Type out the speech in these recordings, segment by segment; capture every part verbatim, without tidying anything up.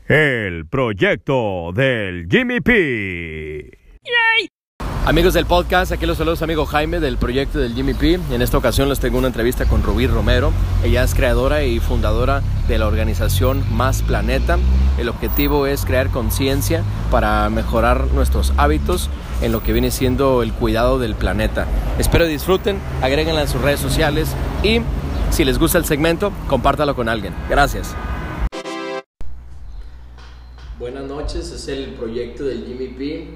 El proyecto del Jimmy P. ¡Yay! Amigos del podcast, aquí los saludos amigo Jaime del proyecto del Jimmy P. En esta ocasión les tengo una entrevista con Rubí Romero. Ella es creadora y fundadora de la organización Más Planeta. El objetivo es crear conciencia para mejorar nuestros hábitos en lo que viene siendo el cuidado del planeta. Espero disfruten, agréguenla en sus redes sociales y si les gusta el segmento, compártalo con alguien. Gracias. Buenas noches, es el proyecto del Jimmy P.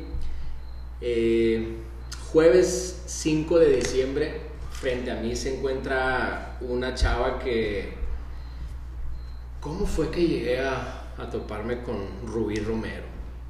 Eh, jueves cinco de diciembre, frente a mí se encuentra una chava que... ¿Cómo fue que llegué a, a toparme con Rubí Romero?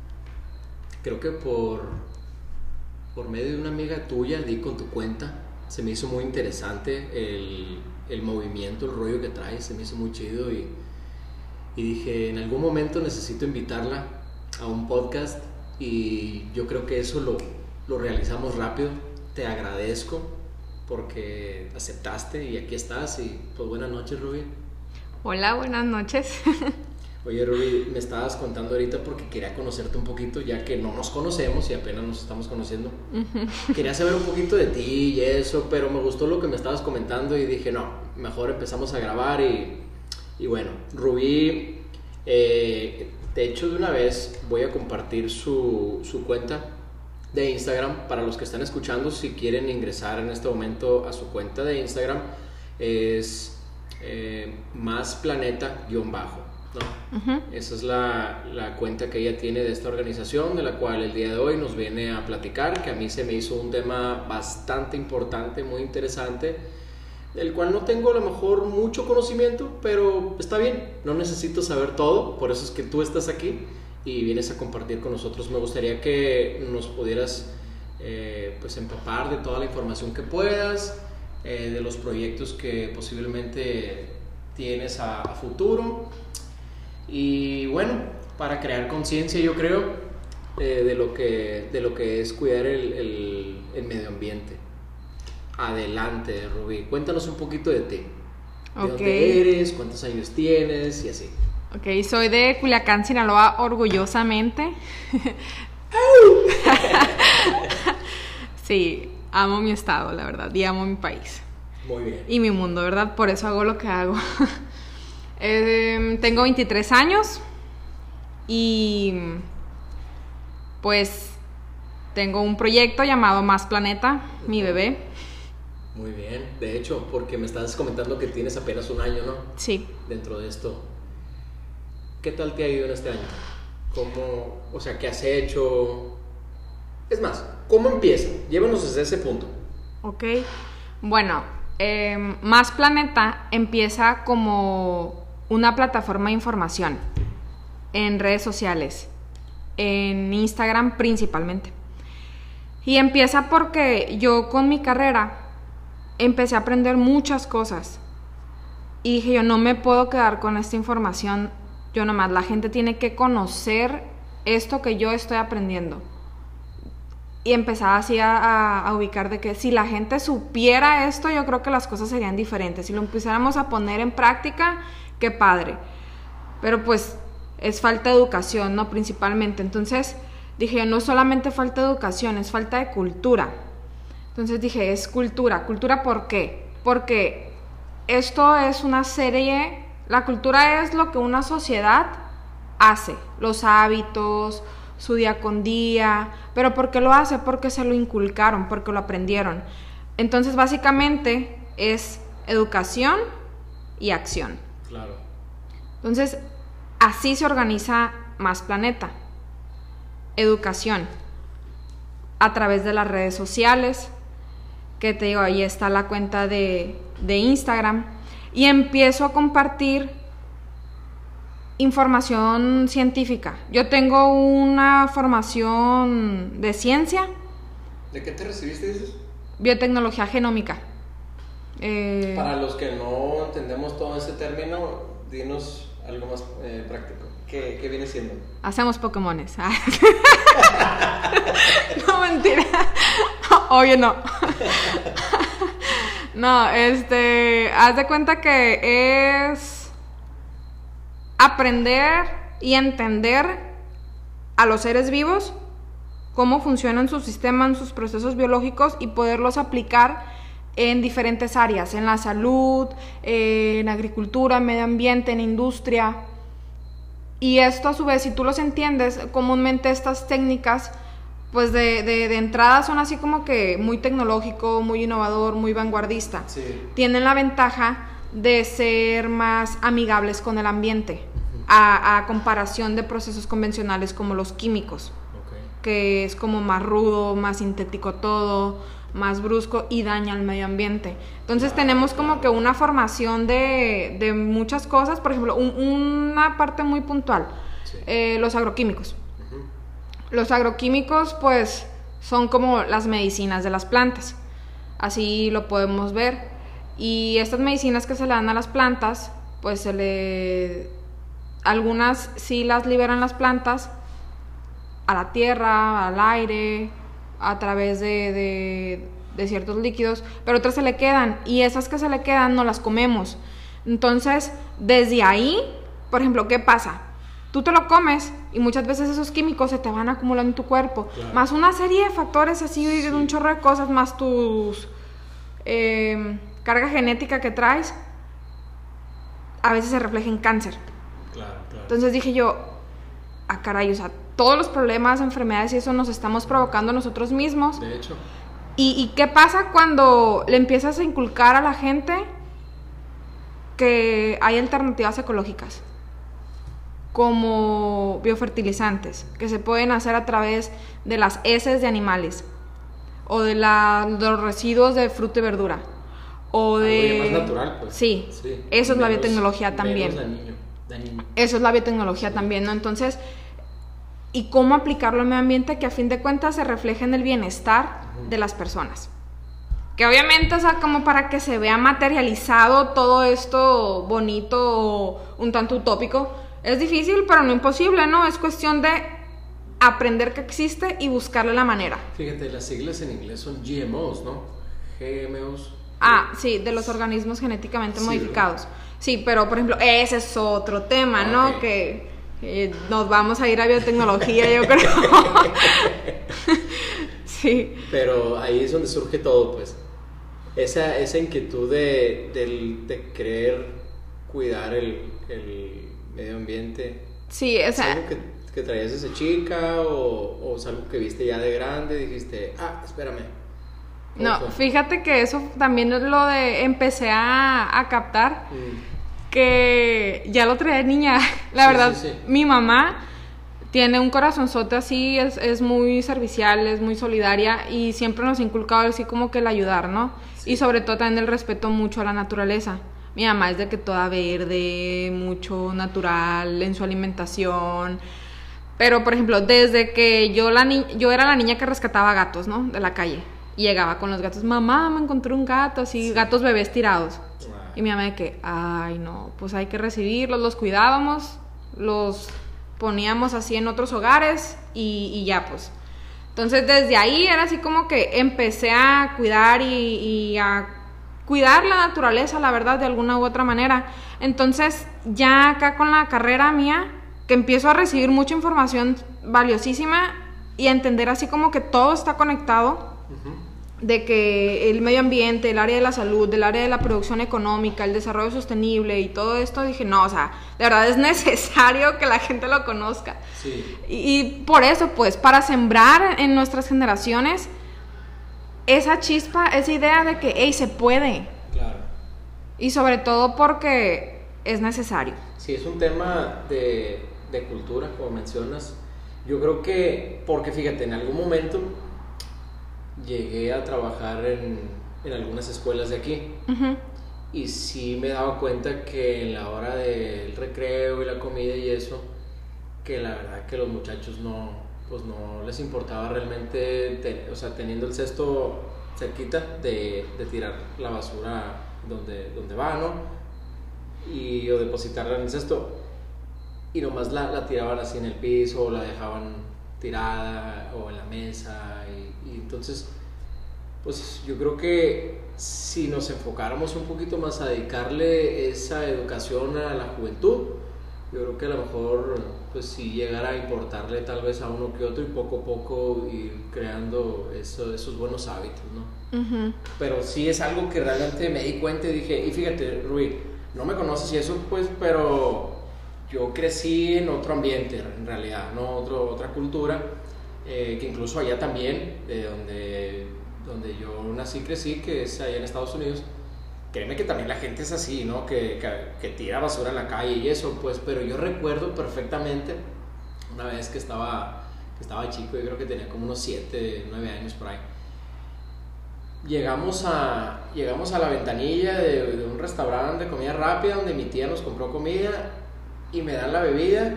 Creo que por, por medio de una amiga tuya, di con tu cuenta. Se me hizo muy interesante el, el movimiento, el rollo que traes, se me hizo muy chido y... Y dije, en algún momento necesito invitarla a un podcast y yo creo que eso lo, lo realizamos rápido. Te agradezco porque aceptaste y aquí estás. Y pues buenas noches, Rubí. Hola, buenas noches. Oye, Rubí, me estabas contando ahorita porque quería conocerte un poquito, ya que no nos conocemos y apenas nos estamos conociendo. Uh-huh. Quería saber un poquito de ti y eso, pero me gustó lo que me estabas comentando y dije, no, mejor empezamos a grabar y... Y bueno, Rubí, eh, de hecho de una vez voy a compartir su, su cuenta de Instagram para los que están escuchando. Si quieren ingresar en este momento a su cuenta de Instagram, es eh, más planeta guión bajo, ¿no? Uh-huh. Esa es la, la cuenta que ella tiene de esta organización, de la cual el día de hoy nos viene a platicar, que a mí se me hizo un tema bastante importante, muy interesante, del cual no tengo a lo mejor mucho conocimiento, pero está bien, no necesito saber todo, por eso es que tú estás aquí y vienes a compartir con nosotros. Me gustaría que nos pudieras eh, pues empapar de toda la información que puedas, eh, de los proyectos que posiblemente tienes a, a futuro y bueno, para crear conciencia yo creo eh, de, lo que, de lo que es cuidar el, el, el medio ambiente. Adelante, Rubí. Cuéntanos un poquito de ti. ¿De okay. dónde eres? ¿Cuántos años tienes? Y así. Ok, soy de Culiacán, Sinaloa, orgullosamente. Sí, amo mi estado, la verdad, y amo mi país. Muy bien. Y mi mundo, ¿verdad? Por eso hago lo que hago. eh, tengo veintitrés años y pues tengo un proyecto llamado Más Planeta, mi bebé. Muy bien, de hecho, porque me estás comentando que tienes apenas un año, ¿no? Sí. Dentro de esto. ¿Qué tal te ha ido en este año? ¿Cómo, o sea, qué has hecho? Es más, ¿cómo empieza? Llévanos desde ese punto. Ok, bueno, eh, Más Planeta empieza como una plataforma de información en redes sociales, en Instagram principalmente. Y empieza porque yo con mi carrera empecé a aprender muchas cosas y dije yo no me puedo quedar con esta información yo nomás, la gente tiene que conocer esto que yo estoy aprendiendo y empezaba así a, a, a ubicar de que si la gente supiera esto yo creo que las cosas serían diferentes, si lo empezáramos a poner en práctica, qué padre, pero pues es falta de educación, ¿no? Principalmente, entonces dije yo no solamente falta de educación, es falta de cultura. Entonces dije, es cultura. ¿Cultura por qué? Porque esto es una serie, la cultura es lo que una sociedad hace, los hábitos, su día con día, pero ¿por qué lo hace? Porque se lo inculcaron, porque lo aprendieron. Entonces básicamente es educación y acción. Claro. Entonces así se organiza Más Planeta. Educación a través de las redes sociales, que te digo, ahí está la cuenta de, de Instagram, y empiezo a compartir información científica. Yo tengo una formación de ciencia. ¿De qué te recibiste, dices? Biotecnología genómica. Eh, Para los que no entendemos todo ese término, dinos algo más eh, práctico. ¿Qué, ¿Qué viene siendo? Hacemos Pokémones. No, mentira. Oye, no. No, este, haz de cuenta que es aprender y entender a los seres vivos, cómo funcionan sus sistemas, sus procesos biológicos y poderlos aplicar en diferentes áreas, en la salud, en agricultura, medio ambiente, en industria. Y esto a su vez, si tú los entiendes, comúnmente estas técnicas, pues de, de, de entrada son así como que muy tecnológico, muy innovador, muy vanguardista. Sí. Tienen la ventaja de ser más amigables con el ambiente, uh-huh. a, a comparación de procesos convencionales como los químicos, okay. que es como más rudo, más sintético todo, más brusco y daña al medio ambiente. Entonces claro, tenemos como claro. que una formación de, de muchas cosas, por ejemplo, un, una parte muy puntual, sí. eh, los agroquímicos. Uh-huh. Los agroquímicos pues son como las medicinas de las plantas, así lo podemos ver, y estas medicinas que se le dan a las plantas, pues se le... algunas sí las liberan las plantas a la tierra, al aire, a través de, de, de ciertos líquidos, pero otras se le quedan, y esas que se le quedan no las comemos. Entonces, desde ahí, por ejemplo, ¿qué pasa? Tú te lo comes y muchas veces esos químicos se te van acumulando en tu cuerpo, claro. más una serie de factores así, sí. de un chorro de cosas, más tus eh, carga genética que traes, a veces se refleja en cáncer. Claro, claro. Entonces dije yo, ah caray, o sea, todos los problemas, enfermedades y eso nos estamos provocando nosotros mismos. De hecho. ¿Y, y qué pasa cuando le empiezas a inculcar a la gente que hay alternativas ecológicas? Como biofertilizantes, que se pueden hacer a través de las heces de animales, o de, la, de los residuos de fruta y verdura, o de... Algo más natural, pues. Sí, sí. Eso menos, es la biotecnología también. Dañino, dañino. Eso es la biotecnología sí. también, ¿no? Entonces... y cómo aplicarlo al medio ambiente que a fin de cuentas se refleje en el bienestar uh-huh. de las personas. Que obviamente, o sea, como para que se vea materializado todo esto bonito, un tanto utópico, es difícil, pero no imposible, ¿no? Es cuestión de aprender que existe y buscarle la manera. Fíjate, las siglas en inglés son G M Os, ¿no? G M Os. Ah, sí, de los organismos genéticamente sí, modificados. ¿verdad? Sí, pero por ejemplo, ese es otro tema, ¿no? Okay. Que... Eh, nos vamos a ir a biotecnología, yo creo. Sí. Pero ahí es donde surge todo, pues. Esa, esa inquietud de, de, de querer cuidar el, el medio ambiente. Sí, o sea, ¿es algo que, que traías desde chica o, o es algo que viste ya de grande? Dijiste, ah, espérame. No, fue? Fíjate que eso también es lo de empecé a, a captar. Mm. Que ya lo traía de niña, la sí, verdad, sí, sí. Mi mamá tiene un corazonzote así, es, es muy servicial, es muy solidaria y siempre nos ha inculcado así como que el ayudar, ¿no? Sí. Y sobre todo también el respeto mucho a la naturaleza. Mi mamá es de que toda verde, mucho natural en su alimentación, pero por ejemplo, desde que yo, la ni- yo era la niña que rescataba gatos, ¿no? De la calle, y llegaba con los gatos, mamá, me encontré un gato, así, sí. gatos bebés tirados. Y mi mamá de que, ay no, pues hay que recibirlos, los cuidábamos, los poníamos así en otros hogares y, y ya pues. Entonces desde ahí era así como que empecé a cuidar y, y a cuidar la naturaleza, la verdad, de alguna u otra manera. Entonces ya acá con la carrera mía, que empiezo a recibir mucha información valiosísima y a entender así como que todo está conectado. Uh-huh. De que el medio ambiente, el área de la salud, el área de la producción económica, el desarrollo sostenible y todo esto, dije, no, o sea, de verdad es necesario que la gente lo conozca. Sí. Y, y por eso, pues, para sembrar en nuestras generaciones esa chispa, esa idea de que, hey, se puede. Claro. Y sobre todo porque es necesario. Sí, es un tema de, de cultura, como mencionas. Yo creo que, porque fíjate, en algún momento... llegué a trabajar en, en algunas escuelas de aquí uh-huh. y sí me daba cuenta que en la hora del recreo y la comida y eso, que la verdad que los muchachos no, pues no les importaba realmente, ten, o sea, teniendo el cesto cerquita de, de tirar la basura donde, donde va, ¿no? Y, o depositarla en el cesto y nomás la, la tiraban así en el piso o la dejaban tirada o en la mesa y, y entonces pues yo creo que si nos enfocáramos un poquito más a dedicarle esa educación a la juventud, Yo creo que a lo mejor, pues sí, llegar a importarle tal vez a uno que otro y poco a poco ir creando eso, esos buenos hábitos, ¿no? Uh-huh. Pero sí es algo que realmente me di cuenta y dije, y fíjate, Rui, no me conoces y eso, pues, pero yo crecí en otro ambiente, en realidad, ¿no? Otro, otra cultura, eh, que incluso allá también, de donde, donde yo nací, crecí, que es allá en Estados Unidos. Créeme que también la gente es así, ¿no? Que, que, que tira basura en la calle y eso, pues, pero yo recuerdo perfectamente una vez que estaba, que estaba chico, yo creo que tenía como unos siete, nueve años por ahí. Llegamos a, llegamos a la ventanilla de, de un restaurante de comida rápida donde mi tía nos compró comida y me dan la bebida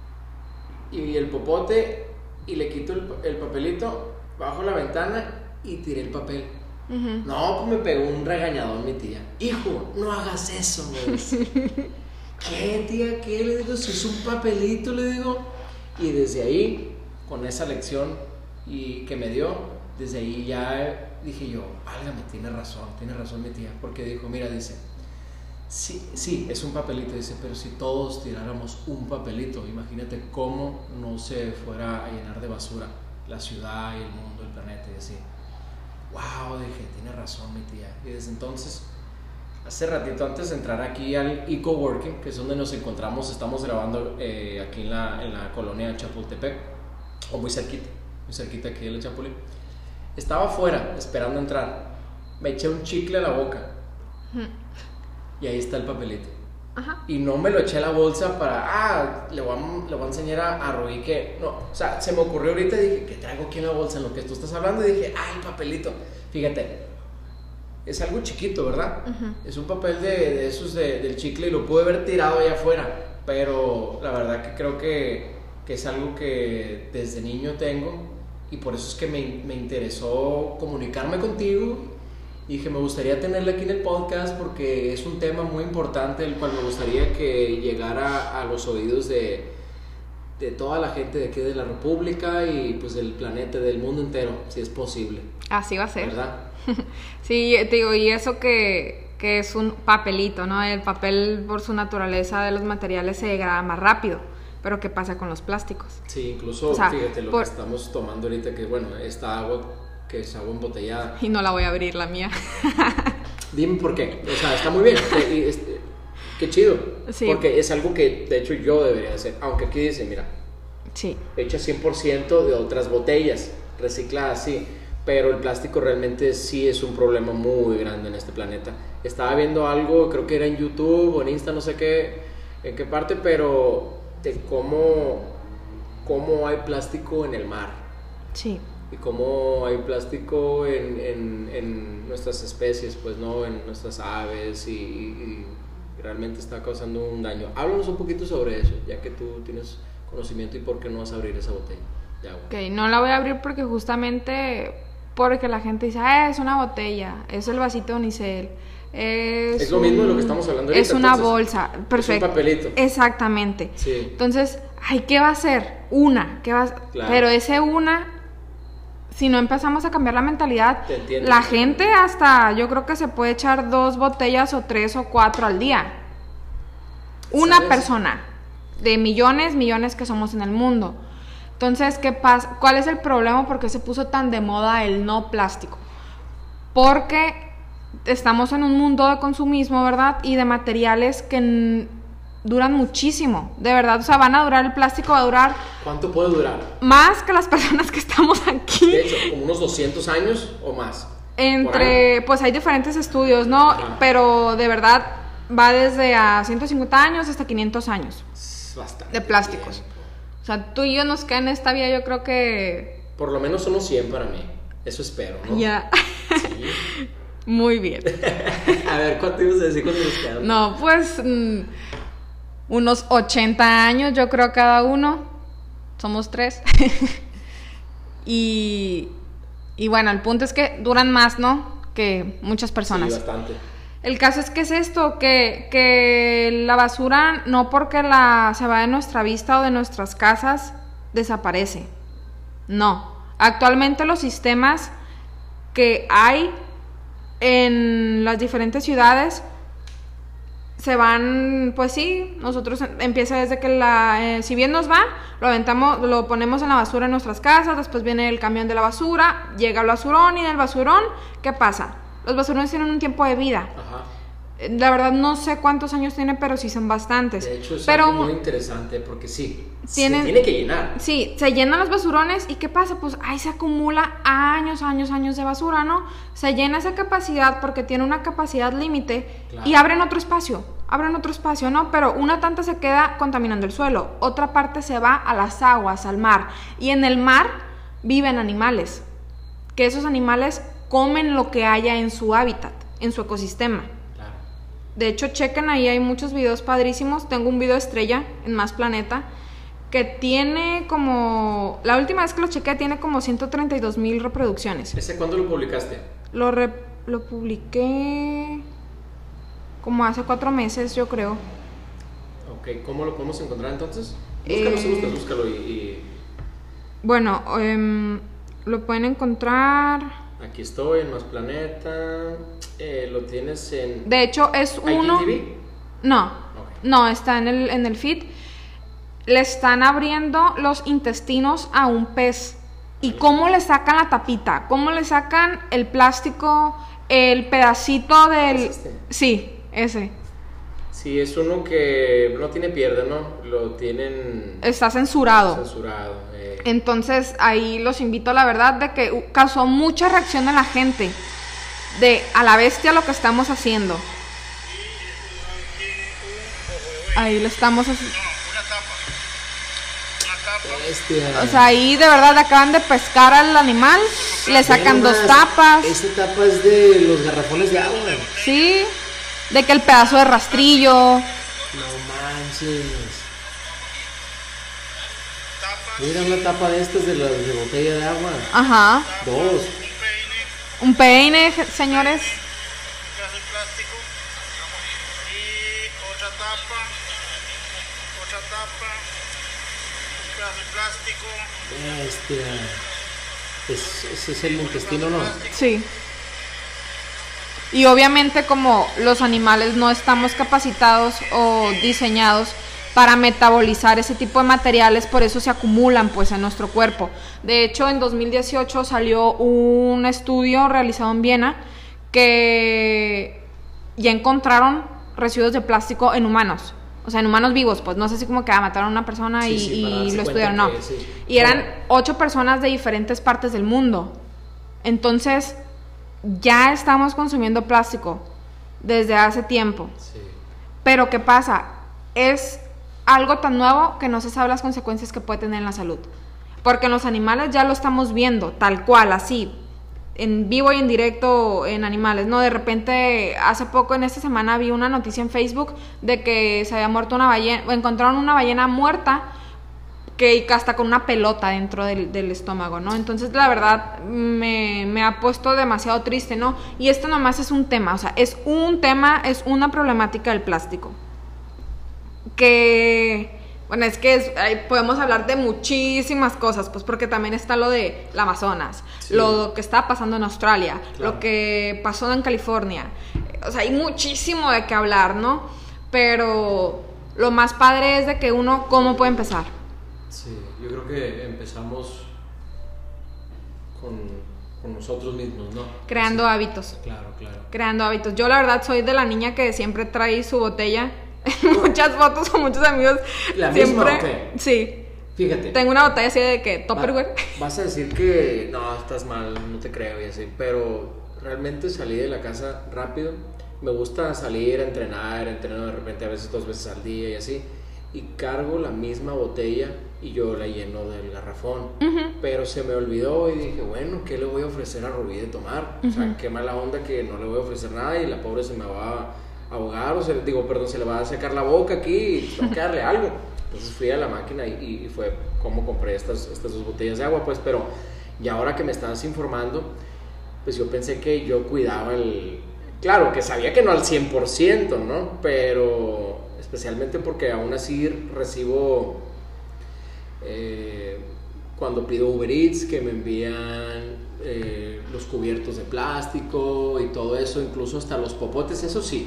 y el popote y le quito el, el papelito, bajo la ventana y tiré el papel. Uh-huh. No, pues me pegó un regañador mi tía. Hijo, no hagas eso, me dice. ¿Qué, tía? ¿Qué? Le digo, si es un papelito, le digo. Y desde ahí, con esa lección y que me dio, desde ahí ya dije yo, válgame, tiene razón, tiene razón mi tía. Porque dijo, mira, dice, sí, sí, es un papelito, dice, pero si todos tiráramos un papelito, imagínate cómo no se fuera a llenar de basura la ciudad y el mundo, el planeta y así. Wow, dije, tiene razón mi tía. Y desde entonces, hace ratito antes de entrar aquí al eCoworking, que es donde nos encontramos, estamos grabando eh, aquí en la, en la colonia Chapultepec, o muy cerquita, muy cerquita aquí de la Chapulín. Estaba afuera esperando entrar, me eché un chicle a la boca y ahí está el papelito. Ajá. Y no me lo eché a la bolsa para, ah, le voy a, le voy a enseñar a, a Rui que, no, o sea, se me ocurrió ahorita y dije, ¿qué traigo aquí en la bolsa? En lo que tú estás hablando, y dije, ah, el papelito, fíjate, es algo chiquito, ¿verdad? Uh-huh. Es un papel de, de esos de, del chicle y lo pude haber tirado allá afuera, pero la verdad que creo que, que es algo que desde niño tengo y por eso es que me, me interesó comunicarme contigo. Y dije, me gustaría tenerla aquí en el podcast porque es un tema muy importante, el cual me gustaría que llegara a los oídos de, de toda la gente de aquí de la República y pues del planeta, del mundo entero, si es posible. Así va a ser. ¿Verdad? Sí, te digo, y eso que, que es un papelito, ¿no? El papel por su naturaleza de los materiales se degrada más rápido. Pero ¿qué pasa con los plásticos? Sí, incluso, o sea, fíjate, lo por... que estamos tomando ahorita, que bueno, esta agua... que es agua embotellada. Y no la voy a abrir, la mía. Dime por qué. O sea, está muy bien. Y, y, qué chido. Sí. Porque es algo que, de hecho, yo debería hacer. Aunque aquí dice, mira. Sí. Hecha cien por ciento de otras botellas. Recicladas, sí. Pero el plástico realmente sí es un problema muy grande en este planeta. Estaba viendo algo, creo que era en YouTube o en Insta, no sé qué, en qué parte, pero de cómo, cómo hay plástico en el mar. Sí. Y cómo hay plástico en, en, en nuestras especies, pues, ¿no? En nuestras aves y, y realmente está causando un daño. Háblanos un poquito sobre eso, ya que tú tienes conocimiento y por qué no vas a abrir esa botella de agua. Ok, no la voy a abrir porque justamente porque la gente dice, ah, es una botella, es el vasito de unicel. Es, es lo mismo un, de lo que estamos hablando ahorita. Es una entonces, bolsa, perfecto. Es un papelito. Exactamente. Sí. Entonces, ay, ¿qué va a ser? Una, ¿qué va a... Claro. Pero ese una... Si no empezamos a cambiar la mentalidad, la gente hasta, yo creo que se puede echar dos botellas o tres o cuatro al día. Una ¿Sabes? persona de millones, millones que somos en el mundo. Entonces, ¿qué pasa? ¿Cuál es el problema? ¿Por qué se puso tan de moda el no plástico? Porque estamos en un mundo de consumismo, ¿verdad? Y de materiales que... N- duran muchísimo, de verdad, o sea, van a durar, el plástico va a durar... ¿Cuánto puede durar? Más que las personas que estamos aquí. De hecho, como unos doscientos años o más. Entre, pues hay diferentes estudios, ¿no? Ajá. Pero de verdad va desde a ciento cincuenta años hasta quinientos años. Es bastante de plásticos. Tiempo. O sea, tú y yo nos quedan en esta vida, yo creo que... Por lo menos unos cien para mí, eso espero, ¿no? Ya. Sí. Muy bien. A ver, ¿cuánto ibas a decir cuando nos quedamos? No, pues... Mmm, unos ochenta años, yo creo, cada uno. Somos tres. y, y bueno, el punto es que duran más, ¿no? Que muchas personas. Sí, bastante. El caso es que es esto, que, que la basura, no porque la se va de nuestra vista o de nuestras casas, desaparece. No. Actualmente los sistemas que hay en las diferentes ciudades se van, pues sí, nosotros empieza desde que la, eh, si bien nos va, lo aventamos, lo ponemos en la basura en nuestras casas, después viene el camión de la basura, llega el basurón y del basurón, ¿qué pasa? Los basurones tienen un tiempo de vida. Ajá. La verdad no sé cuántos años tiene, pero sí son bastantes. De hecho es pero, algo muy interesante porque sí, tienen, se tiene que llenar. Sí, se llenan los basurones y ¿qué pasa? Pues ahí se acumula años, años, años de basura, ¿no? Se llena esa capacidad porque tiene una capacidad límite, claro, y abren otro espacio, abren otro espacio, ¿no? Pero una tanta se queda contaminando el suelo, otra parte se va a las aguas, al mar. Y en el mar viven animales, que esos animales comen lo que haya en su hábitat, en su ecosistema. De hecho, chequen ahí, hay muchos videos padrísimos. Tengo un video estrella en Más Planeta que tiene como... La última vez que lo chequé tiene como ciento treinta y dos mil reproducciones. ¿Ese cuándo lo publicaste? Lo, re, lo publiqué como hace cuatro meses, yo creo. Ok, ¿cómo lo podemos encontrar entonces? Búscalo, eh, si gustas, búscalo y... y... Bueno, um, lo pueden encontrar... Aquí estoy, en Más Planeta. Eh, lo tienes en... De hecho, es uno... ¿I G T V? No, okay. No, está en el, en el feed. Le están abriendo los intestinos a un pez. ¿Y cómo le sacan la tapita? ¿Cómo le sacan el plástico, el pedacito del... ¿Es este? Sí, ese. Sí, es uno que no tiene pierna, ¿no? Lo tienen... Está censurado. Censurado. Eh. Entonces, ahí los invito, la verdad, de que causó mucha reacción en la gente. De a la bestia lo que estamos haciendo. Ahí lo estamos haciendo. Bestia. O sea, ahí de verdad acaban de pescar al animal, le sacan dos tapas. Esa tapa es de los garrafones de agua. Sí, de que el pedazo de rastrillo. No manches. Mira una tapa de estas de las de botella de agua. Ajá. Dos. Un peine, señores. Un pedazo de plástico. Y otra tapa. Otra tapa. Un pedazo de plástico. Bestia. Es, ese es el intestino, ¿no? Sí. Y obviamente como los animales no estamos capacitados o diseñados para metabolizar ese tipo de materiales, por eso se acumulan pues en nuestro cuerpo. De hecho, en dos mil dieciocho salió un estudio realizado en Viena que ya encontraron residuos de plástico en humanos. O sea, en humanos vivos, pues no sé si como que ah, mataron a una persona y, sí, sí, y lo estudiaron, no. Que, sí. Y eran ocho personas de diferentes partes del mundo. Entonces, ya estamos consumiendo plástico desde hace tiempo. Sí. Pero ¿qué pasa? Es algo tan nuevo que no se sabe las consecuencias que puede tener en la salud. Porque en los animales ya lo estamos viendo, tal cual, así, en vivo y en directo en animales, ¿no? De repente, hace poco, en esta semana, vi una noticia en Facebook de que se había muerto una ballena, o encontraron una ballena muerta, que hasta con una pelota dentro del, del estómago, ¿no? Entonces, la verdad, me, me ha puesto demasiado triste, ¿no? Y esto nomás es un tema, o sea, es un tema, es una problemática del plástico. Que, bueno, es que es, ay, podemos hablar de muchísimas cosas, pues porque también está lo de la Amazonas, sí, lo que está pasando en Australia, claro, lo que pasó en California. O sea, hay muchísimo de qué hablar, ¿no? Pero lo más padre es de que uno, ¿cómo puede empezar? Sí, yo creo que empezamos con, con nosotros mismos, ¿no? Creando sí. hábitos. Claro, claro. Creando hábitos. Yo la verdad soy de la niña que siempre trae su botella en muchas fotos con muchos amigos. ¿La siempre, misma o qué? Sí. Fíjate. Tengo una botella así de que Tupperware. Va, vas a decir que no, estás mal, no te creo y así, pero realmente salí de la casa rápido. Me gusta salir a entrenar, entreno de repente a veces dos veces al día y así, y cargo la misma botella y yo la lleno del garrafón. Uh-huh. Pero se me olvidó y dije, bueno, ¿qué le voy a ofrecer a Rubí de tomar? Uh-huh. O sea, qué mala onda que no le voy a ofrecer nada y la pobre se me va a ahogar, o se, digo, perdón, se le va a secar la boca aquí y tengo que darle algo. Entonces fui a la máquina y, y fue como compré estas, estas dos botellas de agua, pues. Pero y ahora que me estabas informando, pues yo pensé que yo cuidaba el... Claro, que sabía que no al cien por ciento, ¿no? Pero especialmente porque aún así recibo... Eh, cuando pido Uber Eats, que me envían eh, los cubiertos de plástico y todo eso, incluso hasta los popotes, eso sí,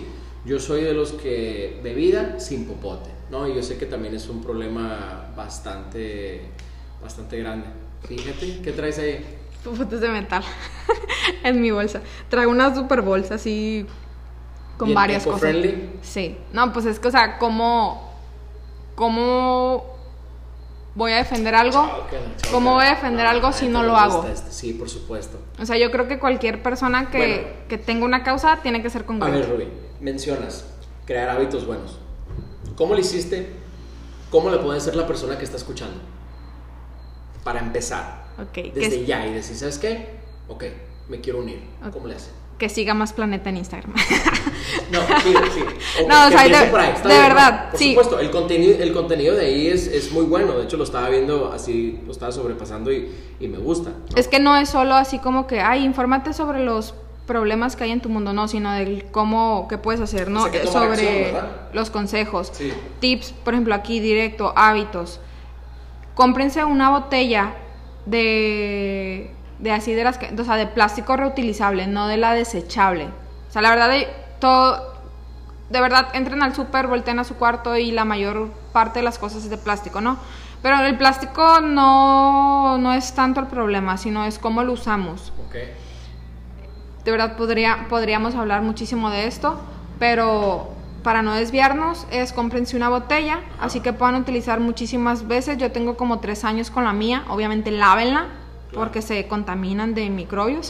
Yo soy de los que bebida sin popote, ¿no? Y yo sé que también es un problema bastante, bastante grande. Fíjate, ¿qué traes ahí? Popotes de metal en mi bolsa. Traigo una super bolsa así con ¿Bien varias cosas. eco-friendly? Sí. No, pues es que, o sea, ¿cómo, cómo voy a defender algo? Chócala, chócala. ¿Cómo voy a defender No, algo la si neta no me lo gusta hago? este. Sí, por supuesto. O sea, yo creo que cualquier persona que, Bueno. que tenga una causa tiene que ser A congruente. ver, Rubí, mencionas crear hábitos buenos. ¿Cómo lo hiciste? ¿Cómo le puede ser la persona que está escuchando? Para empezar. Ok, Desde que, ya y decir, ¿sabes qué? Ok, me quiero unir. Ok. ¿Cómo le hace? que siga Más Planeta en Instagram. No, sí, sí. O No, o que sea, empiece de- por ahí, está de bien, ¿no? verdad, Por sí. supuesto, el contenido, el contenido de ahí es, es muy bueno. De hecho, lo estaba viendo así, lo estaba sobrepasando y, y me gusta, ¿no? Es que no es solo así como que, ay, infórmate sobre los problemas que hay en tu mundo, no, sino del cómo, qué puedes hacer, ¿no? O sea, que Eh, tomar sobre acción, ¿verdad? los consejos, Sí. tips, por ejemplo, aquí directo, hábitos. Cómprense una botella de, de así de las que, o sea, de plástico reutilizable, no de la desechable. O sea, la verdad, de, todo, de verdad, entren al súper, volteen a su cuarto y la mayor parte de las cosas es de plástico, ¿no? Pero el plástico no, no es tanto el problema, sino es cómo lo usamos. Ok. De verdad podría, podríamos hablar muchísimo de esto, pero para no desviarnos es cómprense una botella, así que puedan utilizar muchísimas veces. Yo tengo como tres años con la mía, obviamente lávenla, Claro. porque se contaminan de microbios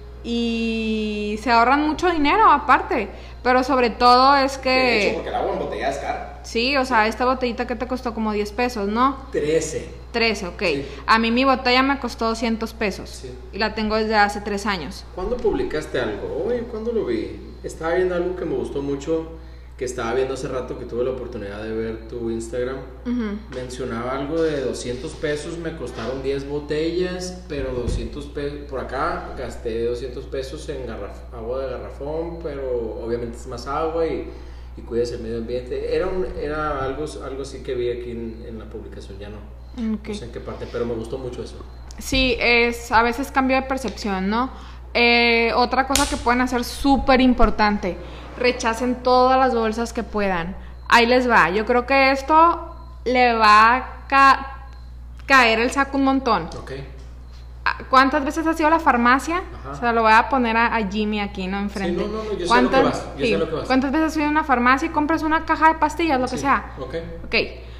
y se ahorran mucho dinero aparte, pero sobre todo es que... De hecho, porque el agua en botella es cara. Sí, o sea, esta botellita que te costó como diez pesos, ¿no? trece. trece, ok. Sí. A mí mi botella me costó doscientos pesos Sí. y la tengo desde hace tres años. ¿Cuándo publicaste algo? Oye, ¿cuándo lo vi? Estaba viendo algo que me gustó mucho, que estaba viendo hace rato que tuve la oportunidad de ver tu Instagram. Ujú. Mencionaba algo de doscientos pesos, me costaron diez botellas, pero doscientos pesos, por acá gasté doscientos pesos en garraf- agua de garrafón, pero obviamente es más agua y, y cuidas el medio ambiente. Era, un, era algo, algo así que vi aquí en, en la publicación, ya no. Ok. No sé en qué parte, pero me gustó mucho eso. Sí, es a veces cambio de percepción, ¿no? Eh, otra cosa que pueden hacer súper importante, rechacen todas las bolsas que puedan. Ahí les va, yo creo que esto le va a ca- caer el saco un montón. Ok. ¿Cuántas veces has ido a la farmacia? Ajá. O sea, lo voy a poner a, a Jimmy aquí, ¿no? Enfrente. Sí, no, no, no, yo sé lo ¿Cuántas- que vas, yo sé sí, lo que vas. ¿Cuántas veces has ido a una farmacia y compras una caja de pastillas, lo que Sí, sea? Ok. Ok,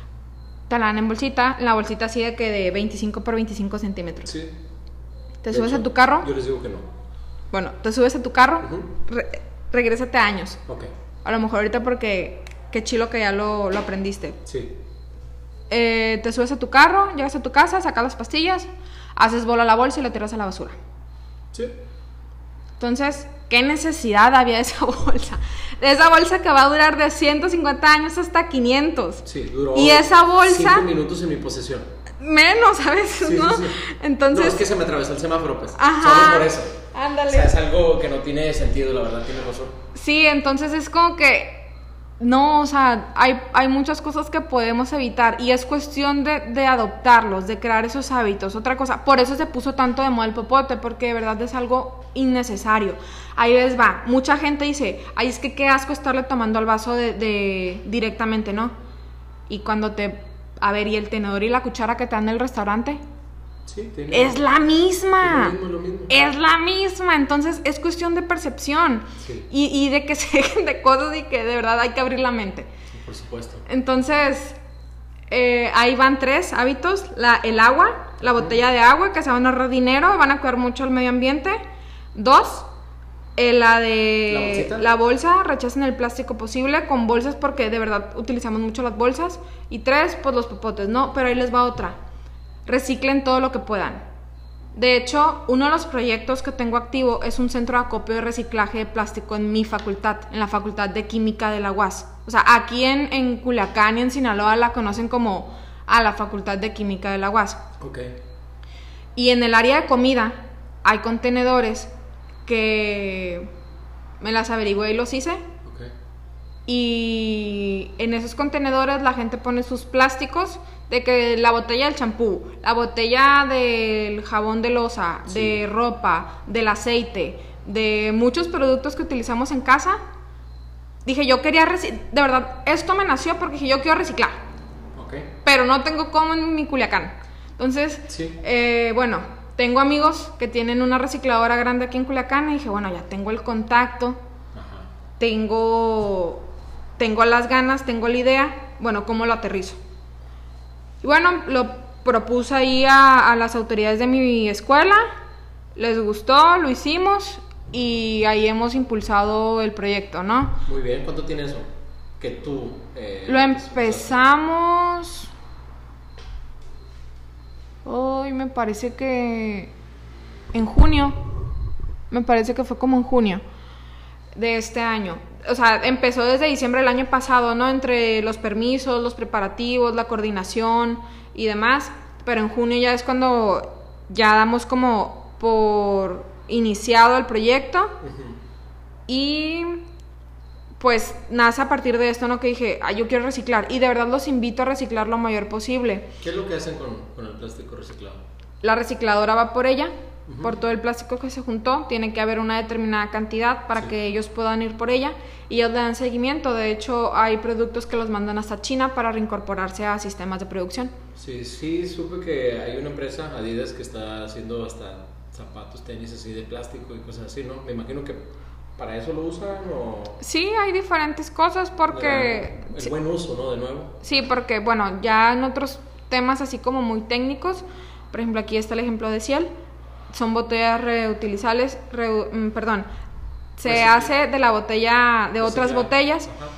te la dan en bolsita, la bolsita así de que de veinticinco por veinticinco centímetros. Sí. Te De subes hecho, a tu carro, Yo les digo que no. bueno, te subes a tu carro, Ujú. re- regrésate a años. Ok. A lo mejor ahorita porque qué chilo que ya lo, lo aprendiste. Sí. Eh, te subes a tu carro, llegas a tu casa, sacas las pastillas, haces bola a la bolsa y la tiras a la basura. Sí. Entonces, ¿qué necesidad había de esa bolsa? De esa bolsa que va a durar de ciento cincuenta años hasta quinientos. Sí, duró Y esa bolsa, cinco minutos en mi posesión. menos a veces, Sí, ¿no? sí, sí. Entonces, No, es que se me atravesó el semáforo, pues. Ajá. Solo por eso. Ándale. O sea, es algo que no tiene sentido, la verdad, tiene razón. sí, entonces es como que no, o sea, hay, hay muchas cosas que podemos evitar y es cuestión de, de adoptarlos, de crear esos hábitos. Otra cosa, por eso se puso tanto de moda el popote, porque de verdad es algo innecesario. Ahí les va, mucha gente dice, ay, es que qué asco estarle tomando al vaso de, de directamente, ¿no? Y cuando te, a ver, ¿y el tenedor y la cuchara que te dan en el restaurante? Sí, tiene Es la misma. Es lo mismo, lo mismo. Es la misma. Entonces es cuestión de percepción. Sí. Y, y de que se dejen de cosas y que de verdad hay que abrir la mente. Sí, por supuesto. Entonces, eh, ahí van tres hábitos. La, el agua, la botella de agua, que se van a ahorrar dinero, van a cuidar mucho el medio ambiente. Dos, eh, la de ¿La bolsita? la bolsa, rechacen el plástico posible con bolsas porque de verdad utilizamos mucho las bolsas. Y tres, pues los popotes, ¿no? Pero ahí les va otra. Reciclen todo lo que puedan. De hecho, uno de los proyectos que tengo activo es un centro de acopio de reciclaje de plástico en mi facultad, en la Facultad de Química de la U A S. O sea, aquí en, en Culiacán y en Sinaloa la conocen como a la Facultad de Química de la U A S. Ok. Y en el área de comida hay contenedores que me las averigüé y los hice. Ok. Y en esos contenedores la gente pone sus plásticos de que la botella del champú, la botella del jabón de loza, Sí. de ropa, del aceite, de muchos productos que utilizamos en casa, dije, yo quería reciclar, de verdad, esto me nació porque dije, yo quiero reciclar. Ok. Pero no tengo cómo en mi Culiacán. Entonces, Sí. eh, bueno, tengo amigos que tienen una recicladora grande aquí en Culiacán y dije, bueno, ya tengo el contacto, Ajá. tengo, tengo las ganas, tengo la idea, bueno, ¿cómo lo aterrizo? Y bueno, lo propuse ahí a, a las autoridades de mi escuela, les gustó, lo hicimos y ahí hemos impulsado el proyecto, ¿no? Muy bien, ¿cuánto tiene eso? Que tú... Eh, Lo empezamos... Hoy me parece que... En junio. Me parece que fue como en junio de este año. O sea, empezó desde diciembre del año pasado, ¿no? Entre los permisos, los preparativos, la coordinación y demás. Pero en junio ya es cuando ya damos como por iniciado el proyecto. Uh-huh. Y pues nace a partir de esto, ¿no? Que dije, ah, yo quiero reciclar. Y de verdad los invito a reciclar lo mayor posible. ¿Qué es lo que hacen con, con el plástico reciclado? La recicladora va por ella, Ujú. por todo el plástico que se juntó. Tiene que haber una determinada cantidad para Sí. que ellos puedan ir por ella. Y ellos le dan seguimiento. De hecho, hay productos que los mandan hasta China para reincorporarse a sistemas de producción. Sí, sí, supe que hay una empresa, Adidas, que está haciendo hasta zapatos, tenis así de plástico y cosas así, ¿no? Me imagino que para eso lo usan o... Sí, hay diferentes cosas porque... El sí, buen uso, ¿no? De nuevo. sí, porque, bueno, ya en otros temas así como muy técnicos, por ejemplo, aquí está el ejemplo de Ciel, son botellas reutilizables, reu- mm, perdón, se Recicl- hace de la botella, de otras Reciclar. botellas, Ajá.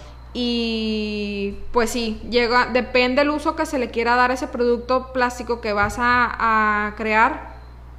y pues sí, llega, depende del uso que se le quiera dar a ese producto plástico que vas a, a crear,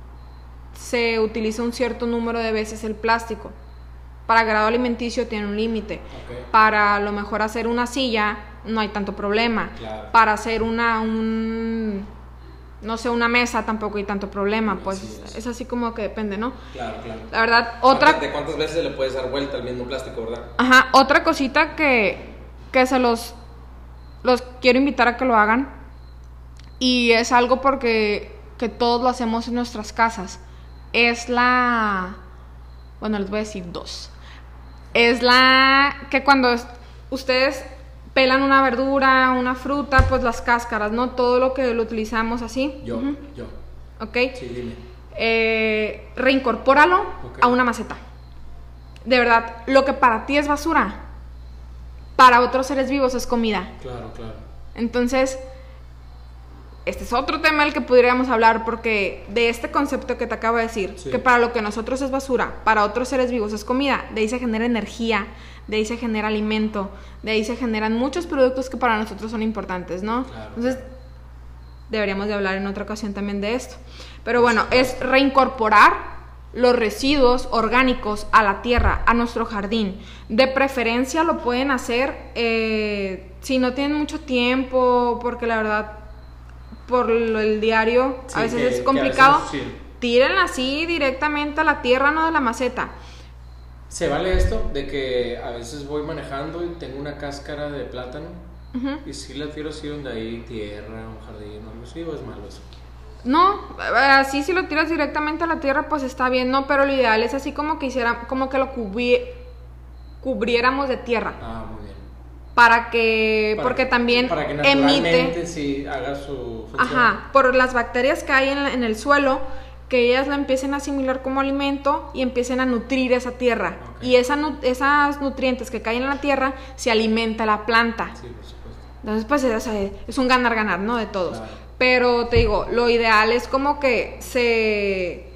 se utiliza un cierto número de veces el plástico. Para grado alimenticio tiene un límite. Ok. Para a lo mejor hacer una silla no hay tanto problema. Claro. Para hacer una un no sé, una mesa tampoco hay tanto problema, pues Así es. es así como que depende, ¿no? Claro, claro. La verdad, otra ¿De cuántas veces le puedes dar vuelta al mismo plástico, verdad? Ajá, otra cosita que, que se los, los quiero invitar a que lo hagan. Y es algo porque que todos lo hacemos en nuestras casas. Es la... Bueno, les voy a decir dos. Es la que cuando es- ustedes pelan una verdura, una fruta, pues las cáscaras, ¿no? Todo lo que lo utilizamos así. Yo, Ujú. yo. ¿Ok? Sí, dime. Eh, reincorpóralo Ok. a una maceta. De verdad, lo que para ti es basura, para otros seres vivos es comida. Claro, claro. Entonces, este es otro tema del que podríamos hablar, porque de este concepto que te acabo de decir, Sí. que para lo que nosotros es basura, para otros seres vivos es comida, de ahí se genera energía, de ahí se genera alimento, de ahí se generan muchos productos que para nosotros son importantes, ¿no? Claro. Entonces, deberíamos de hablar en otra ocasión también de esto. Pero bueno, es reincorporar los residuos orgánicos a la tierra, a nuestro jardín. De preferencia lo pueden hacer eh, si no tienen mucho tiempo, porque la verdad, por lo- el diario Sí, a veces que- es que a complicado. veces, sí. Tírenla así directamente a la tierra, no de la maceta. ¿Se vale esto de que a veces voy manejando y tengo una cáscara de plátano Ujú. y si la tiro así donde hay tierra, un jardín o algo así, o es malo eso? No, así si lo tiras directamente a la tierra, pues está bien, no, pero lo ideal es así como que hiciera, como que lo cubri- cubriéramos de tierra. Ah, muy bien. Para que, Para porque que- también para que naturalmente emite, sí haga su función. ajá, por las bacterias que hay en, la- en el suelo, que ellas la empiecen a asimilar como alimento y empiecen a nutrir esa tierra. Ok. Y esa, nu- esas nutrientes que caen en la tierra se alimenta la planta. Sí, por supuesto. Entonces, pues es, es un ganar-ganar, ¿no? De todos. Claro. Pero te digo, lo ideal es como que se,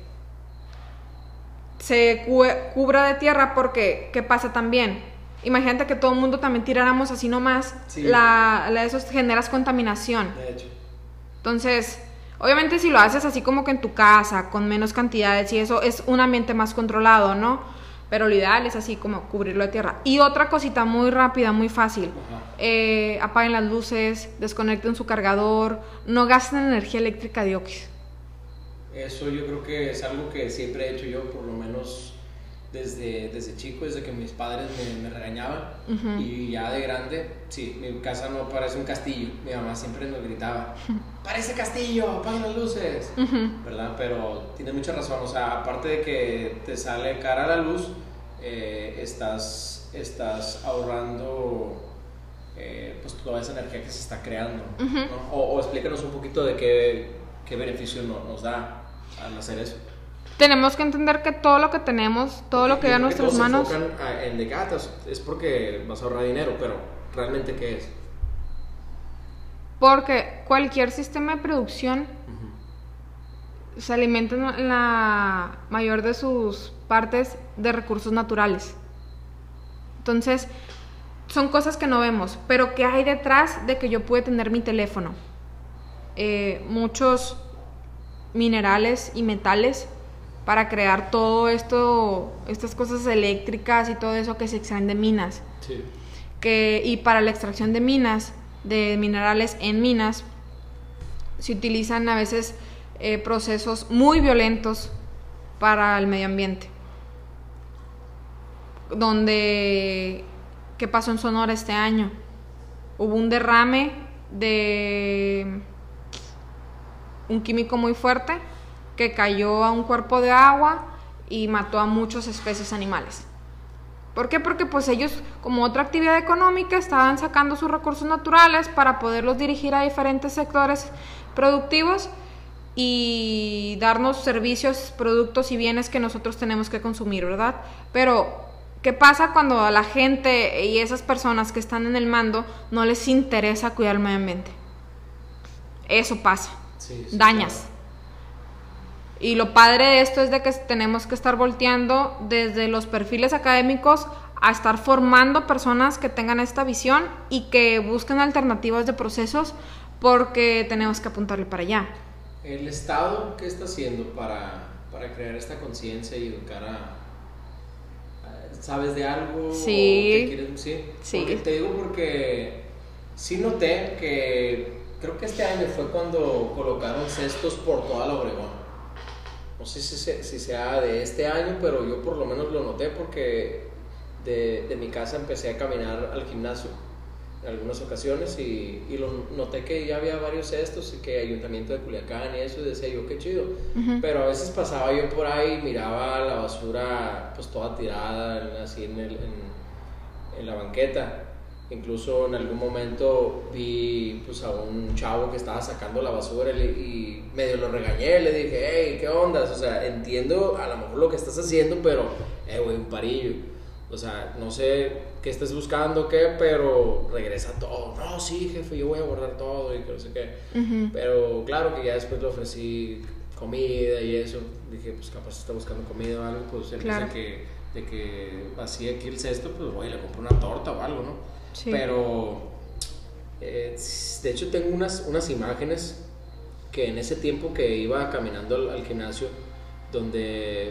se cu- cubra de tierra porque, ¿qué pasa también? Imagínate que todo el mundo también tiráramos así nomás, Sí. la, la, eso generas contaminación. De hecho. Entonces, obviamente si lo haces así como que en tu casa, con menos cantidades y eso, es un ambiente más controlado, ¿no? Pero lo ideal es así como cubrirlo de tierra. Y otra cosita muy rápida, muy fácil. Ajá. Eh, apaguen las luces, desconecten su cargador, no gasten energía eléctrica de Oquis. Eso yo creo que es algo que siempre he hecho yo, por lo menos desde, desde chico, desde que mis padres me, me regañaban. Ujú. Y ya de grande, sí, mi casa no parece un castillo. Mi mamá siempre nos gritaba, parece castillo, apaguen las luces. Ujú. ¿Verdad? Pero tiene mucha razón, o sea, aparte de que te sale cara la luz, eh, estás estás ahorrando eh, pues toda esa energía que se está creando, Ujú. ¿no? o, o explícanos un poquito de qué, qué beneficio no- nos da al hacer eso. Tenemos que entender que todo lo que tenemos, todo lo que Yo hay a creo nuestras todos se manos, enfocan a- en de que, ah, te- es porque vas a ahorrar dinero, pero realmente ¿qué es? porque cualquier sistema de producción se alimenta en la mayor de sus partes de recursos naturales. Entonces, son cosas que no vemos, pero ¿qué hay detrás de que yo pude tener mi teléfono? Eh, muchos minerales y metales para crear todo esto, estas cosas eléctricas y todo eso que se extraen de minas. Sí. Que, y para la extracción de minas, de minerales en minas, se utilizan a veces eh, procesos muy violentos para el medio ambiente. Donde, ¿qué pasó en Sonora este año? Hubo un derrame de un químico muy fuerte que cayó a un cuerpo de agua y mató a muchas especies animales. ¿Por qué? Porque pues ellos, como otra actividad económica, estaban sacando sus recursos naturales para poderlos dirigir a diferentes sectores productivos y darnos servicios, productos y bienes que nosotros tenemos que consumir, ¿verdad? Pero, ¿qué pasa cuando a la gente y esas personas que están en el mando no les interesa cuidar el medio ambiente? Eso pasa, Sí, sí, dañas. claro. Y lo padre de esto es de que tenemos que estar volteando desde los perfiles académicos a estar formando personas que tengan esta visión y que busquen alternativas de procesos, porque tenemos que apuntarle para allá. ¿El Estado qué está haciendo para, para crear esta conciencia y educar a, a- ¿Sabes de algo? Sí. ¿O te quieres- sí. Sí. Porque te digo porque sí noté que creo que este año fue cuando colocaron cestos por toda la Obregón. No sé si, se- si sea de este año, pero yo por lo menos lo noté porque de, de mi casa empecé a caminar al gimnasio en algunas ocasiones y, y lo noté que ya había varios cestos y que Ayuntamiento de Culiacán y eso, y decía yo, qué chido. Ujú. Pero a veces pasaba yo por ahí y miraba la basura pues toda tirada en- así en, el- en, en la banqueta. Incluso en algún momento vi pues a un chavo que estaba sacando la basura y, le- y medio lo regañé, le dije, hey, ¿qué onda? O sea, entiendo a lo mejor lo que estás haciendo, pero, eh, güey, un parillo. O sea, no sé qué estés buscando, qué, pero regresa todo. No, sí, jefe, yo voy a guardar todo y que no sé qué. Ujú. Pero claro que ya después le ofrecí comida y eso. Dije, pues capaz está buscando comida o algo, pues en Claro. vez de que, de que vacíe aquí el cesto, pues voy y le compro una torta o algo, ¿no? Sí. Pero, eh, de hecho tengo unas, unas imágenes que en ese tiempo que iba caminando al, al gimnasio, donde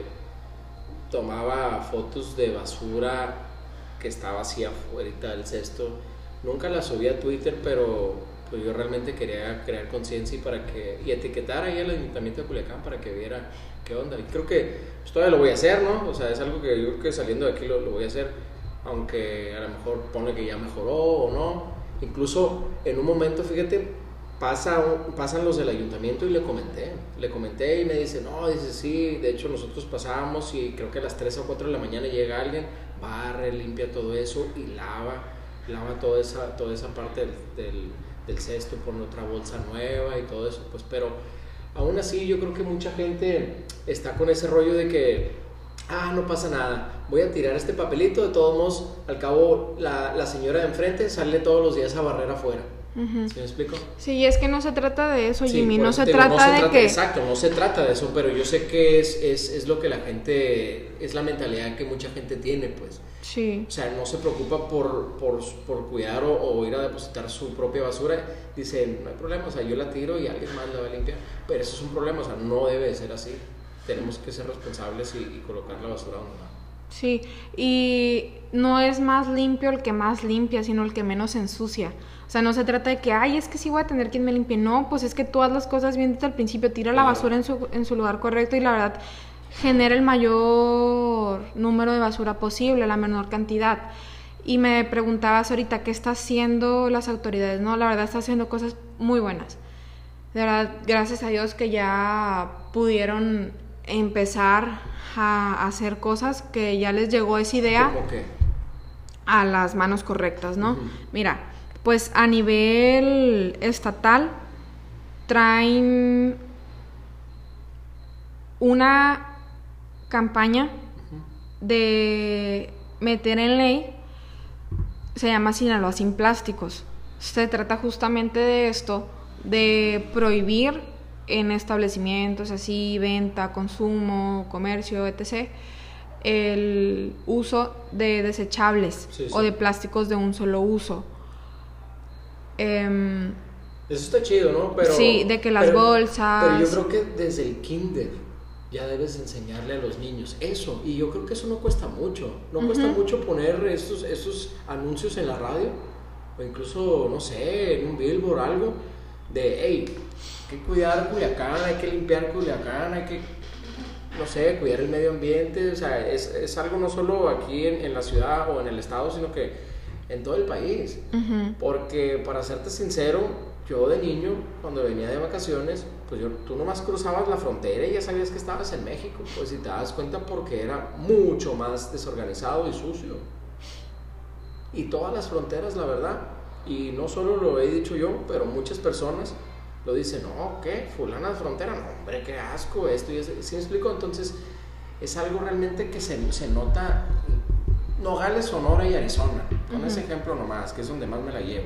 tomaba fotos de basura que estaba así afuera del cesto. Nunca las subí a Twitter, pero pues yo realmente quería crear conciencia y para que y etiquetar ahí al Ayuntamiento de Culiacán para que viera qué onda. Y creo que pues, todavía lo voy a hacer, ¿no? O sea, es algo que yo creo que saliendo de aquí lo, lo voy a hacer, aunque a lo mejor pone que ya mejoró o no. Incluso en un momento, fíjate, pasa un- pasan los del ayuntamiento y le comenté, le comenté y me dice, no, dice, sí, de hecho nosotros pasábamos y creo que a las tres o cuatro de la mañana llega alguien, barre, limpia todo eso y lava, lava toda esa, toda esa parte del, del, del cesto, pone otra bolsa nueva y todo eso, pues, pero aún así yo creo que mucha gente está con ese rollo de que, ah, no pasa nada, voy a tirar este papelito, de todos modos, al cabo la, la señora de enfrente sale todos los días a barrer afuera. Ujú. ¿Sí me explico? Sí, es que no se trata de eso, Sí, Jimmy, por no eso se te digo, trata de que... Exacto, no se trata de eso, pero yo sé que es, es, es lo que la gente, es la mentalidad que mucha gente tiene, pues. Sí, O sea, no se preocupa por, por, por cuidar o, o ir a depositar su propia basura. Dice, no hay problema, o sea, yo la tiro y alguien más la va a limpiar. Pero eso es un problema, o sea, no debe de ser así. Tenemos que ser responsables y, y colocar la basura donde va. sí, y no es más limpio el que más limpia, sino el que menos ensucia. O sea, no se trata de que, ay, es que sí voy a tener quien me limpie. No, pues es que tú haz las cosas bien desde el principio, tira la Claro. basura en su, en su lugar correcto y la verdad genera el mayor número de basura posible, la menor cantidad. Y me preguntabas ahorita qué está haciendo las autoridades. No, la verdad está haciendo cosas muy buenas. De verdad, gracias a Dios que ya pudieron empezar a hacer cosas, que ya les llegó esa idea. ¿Cómo qué? a las manos correctas, ¿no? Uh-huh. Mira, pues a nivel estatal traen una campaña de meter en ley, se llama Sinaloa sin plásticos. Se trata justamente de esto, de prohibir en establecimientos así, venta, consumo, comercio, etcétera, el uso de desechables, sí, sí, o de plásticos de un solo uso. Eh, Eso está chido, ¿no? Pero, sí, de que las pero, bolsas... Pero yo creo que desde el kinder ya debes enseñarle a los niños eso, y yo creo que eso no cuesta mucho, no uh-huh. cuesta mucho poner estos, estos anuncios en la radio, o incluso, no sé, en un billboard, algo, de, hey, hay que cuidar Culiacán, hay que limpiar Culiacán, hay que, no sé, cuidar el medio ambiente, o sea, es, es algo no solo aquí en, en la ciudad o en el estado, sino que en todo el país, uh-huh. porque para serte sincero, yo de niño, cuando venía de vacaciones, pues yo, tú nomás cruzabas la frontera y ya sabías que estabas en México, pues si te das cuenta, porque era mucho más desorganizado y sucio. Y todas las fronteras, la verdad, y no solo lo he dicho yo, pero muchas personas lo dicen, no, ¿qué? Fulana de frontera, no, hombre, qué asco esto, y es, ¿sí me explico? Entonces, es algo realmente que se, se nota. Nogales, Sonora y Arizona, con uh-huh. ese ejemplo nomás, que es donde más me la llevo.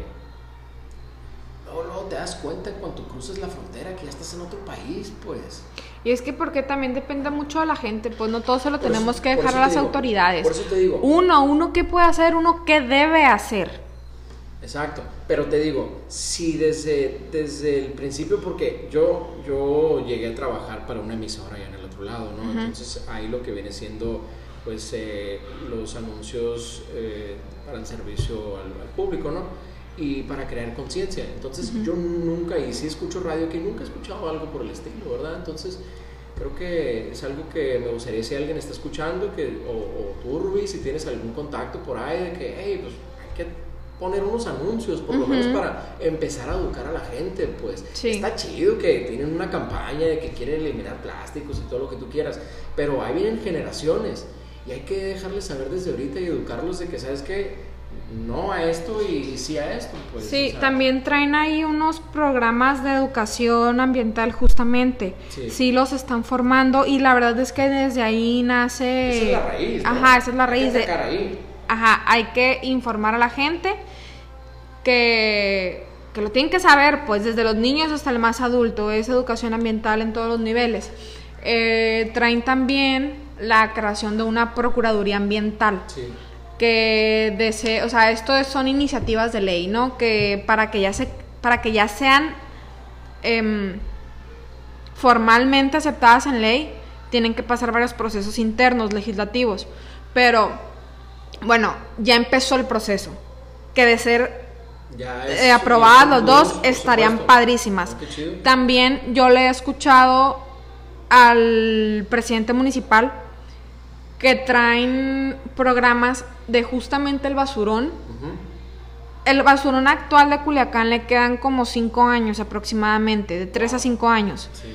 Luego, luego te das cuenta cuando cruces la frontera que ya estás en otro país, pues. Y es que porque también depende mucho de la gente, pues no todo se lo por tenemos eso, que dejar a las digo, autoridades. Por eso te digo. Uno, uno qué puede hacer, uno qué debe hacer. Exacto, pero te digo, si desde, desde el principio, porque yo, yo llegué a trabajar para una emisora allá en el otro lado, ¿no? Uh-huh. Entonces ahí lo que viene siendo, pues, eh, los anuncios eh, para el servicio al, al público, ¿no? Y para crear conciencia. Entonces uh-huh. yo nunca, y sí escucho radio, que nunca he escuchado algo por el estilo, ¿verdad? Entonces creo que es algo que me gustaría, si alguien está escuchando, que, o, o tú, Rubí, si tienes algún contacto por ahí, de que, hey, pues hay que poner unos anuncios, por uh-huh. lo menos para empezar a educar a la gente, pues. Sí. Está chido que tienen una campaña de que quieren eliminar plásticos y todo lo que tú quieras, pero ahí vienen generaciones, y hay que dejarles saber desde ahorita y educarlos de que, ¿sabes qué? No a esto y sí a esto, pues. Sí, o sea, también traen ahí unos programas de educación ambiental justamente. Sí. Sí los están formando, y la verdad es que desde ahí nace... Esa es la raíz, ¿no? Ajá, esa es la raíz. Hay que sacar ahí. Ajá, hay que informar a la gente que, que lo tienen que saber, pues desde los niños hasta el más adulto. Es educación ambiental en todos los niveles. Eh, traen también la creación de una procuraduría ambiental. Sí. Que desee, o sea, esto son iniciativas de ley, ¿no? Que para que ya se, para que ya sean eh, formalmente aceptadas en ley, tienen que pasar varios procesos internos legislativos. Pero bueno, ya empezó el proceso, que de ser ya es, eh, aprobadas los dos por estarían supuesto. Padrísimas. Oh, también yo le he escuchado al presidente municipal que traen programas de justamente el basurón. Uh-huh. El basurón actual de Culiacán le quedan como cinco años aproximadamente, de tres a cinco años. Sí.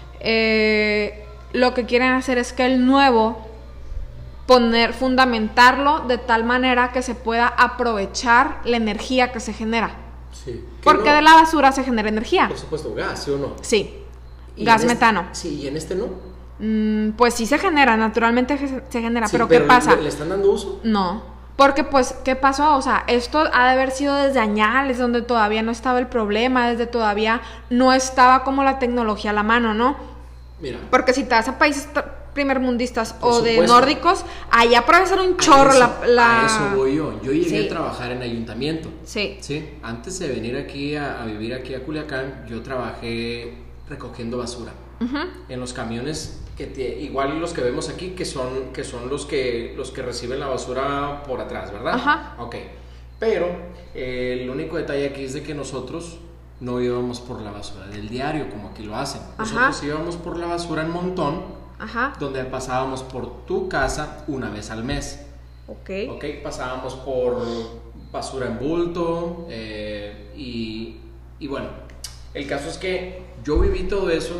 Eh, lo que quieren hacer es que el nuevo, poner, fundamentarlo de tal manera que se pueda aprovechar la energía que se genera. Sí. Porque no? De la basura se genera energía. Por supuesto, gas, ¿sí o no? Sí, gas metano. Este, sí, ¿y en este no? Pues sí se genera, naturalmente se genera, sí, pero ¿qué pero pasa? ¿Le están dando uso? No, porque pues, ¿qué pasó? O sea, esto ha de haber sido desde añales, donde todavía no estaba el problema, desde todavía no estaba como la tecnología a la mano, ¿no? Mira. Porque si te vas a países primermundistas o supuesto. De nórdicos, allá puede ser un chorro eso, la, la... A eso voy yo, yo llegué sí. a trabajar en ayuntamiento. Sí. Sí, antes de venir aquí a, a vivir aquí a Culiacán, yo trabajé recogiendo basura. Uh-huh. En los camiones que te, igual los que vemos aquí, que son que son los que los que reciben la basura por atrás, ¿verdad? Ajá. Ok. Pero eh, el único detalle aquí es de que nosotros no íbamos por la basura del diario como aquí lo hacen. Nosotros Ajá. íbamos por la basura en montón. Ajá. Donde pasábamos por tu casa una vez al mes. Ok. Ok, pasábamos por basura en bulto eh, y, y bueno, el caso es que yo viví todo eso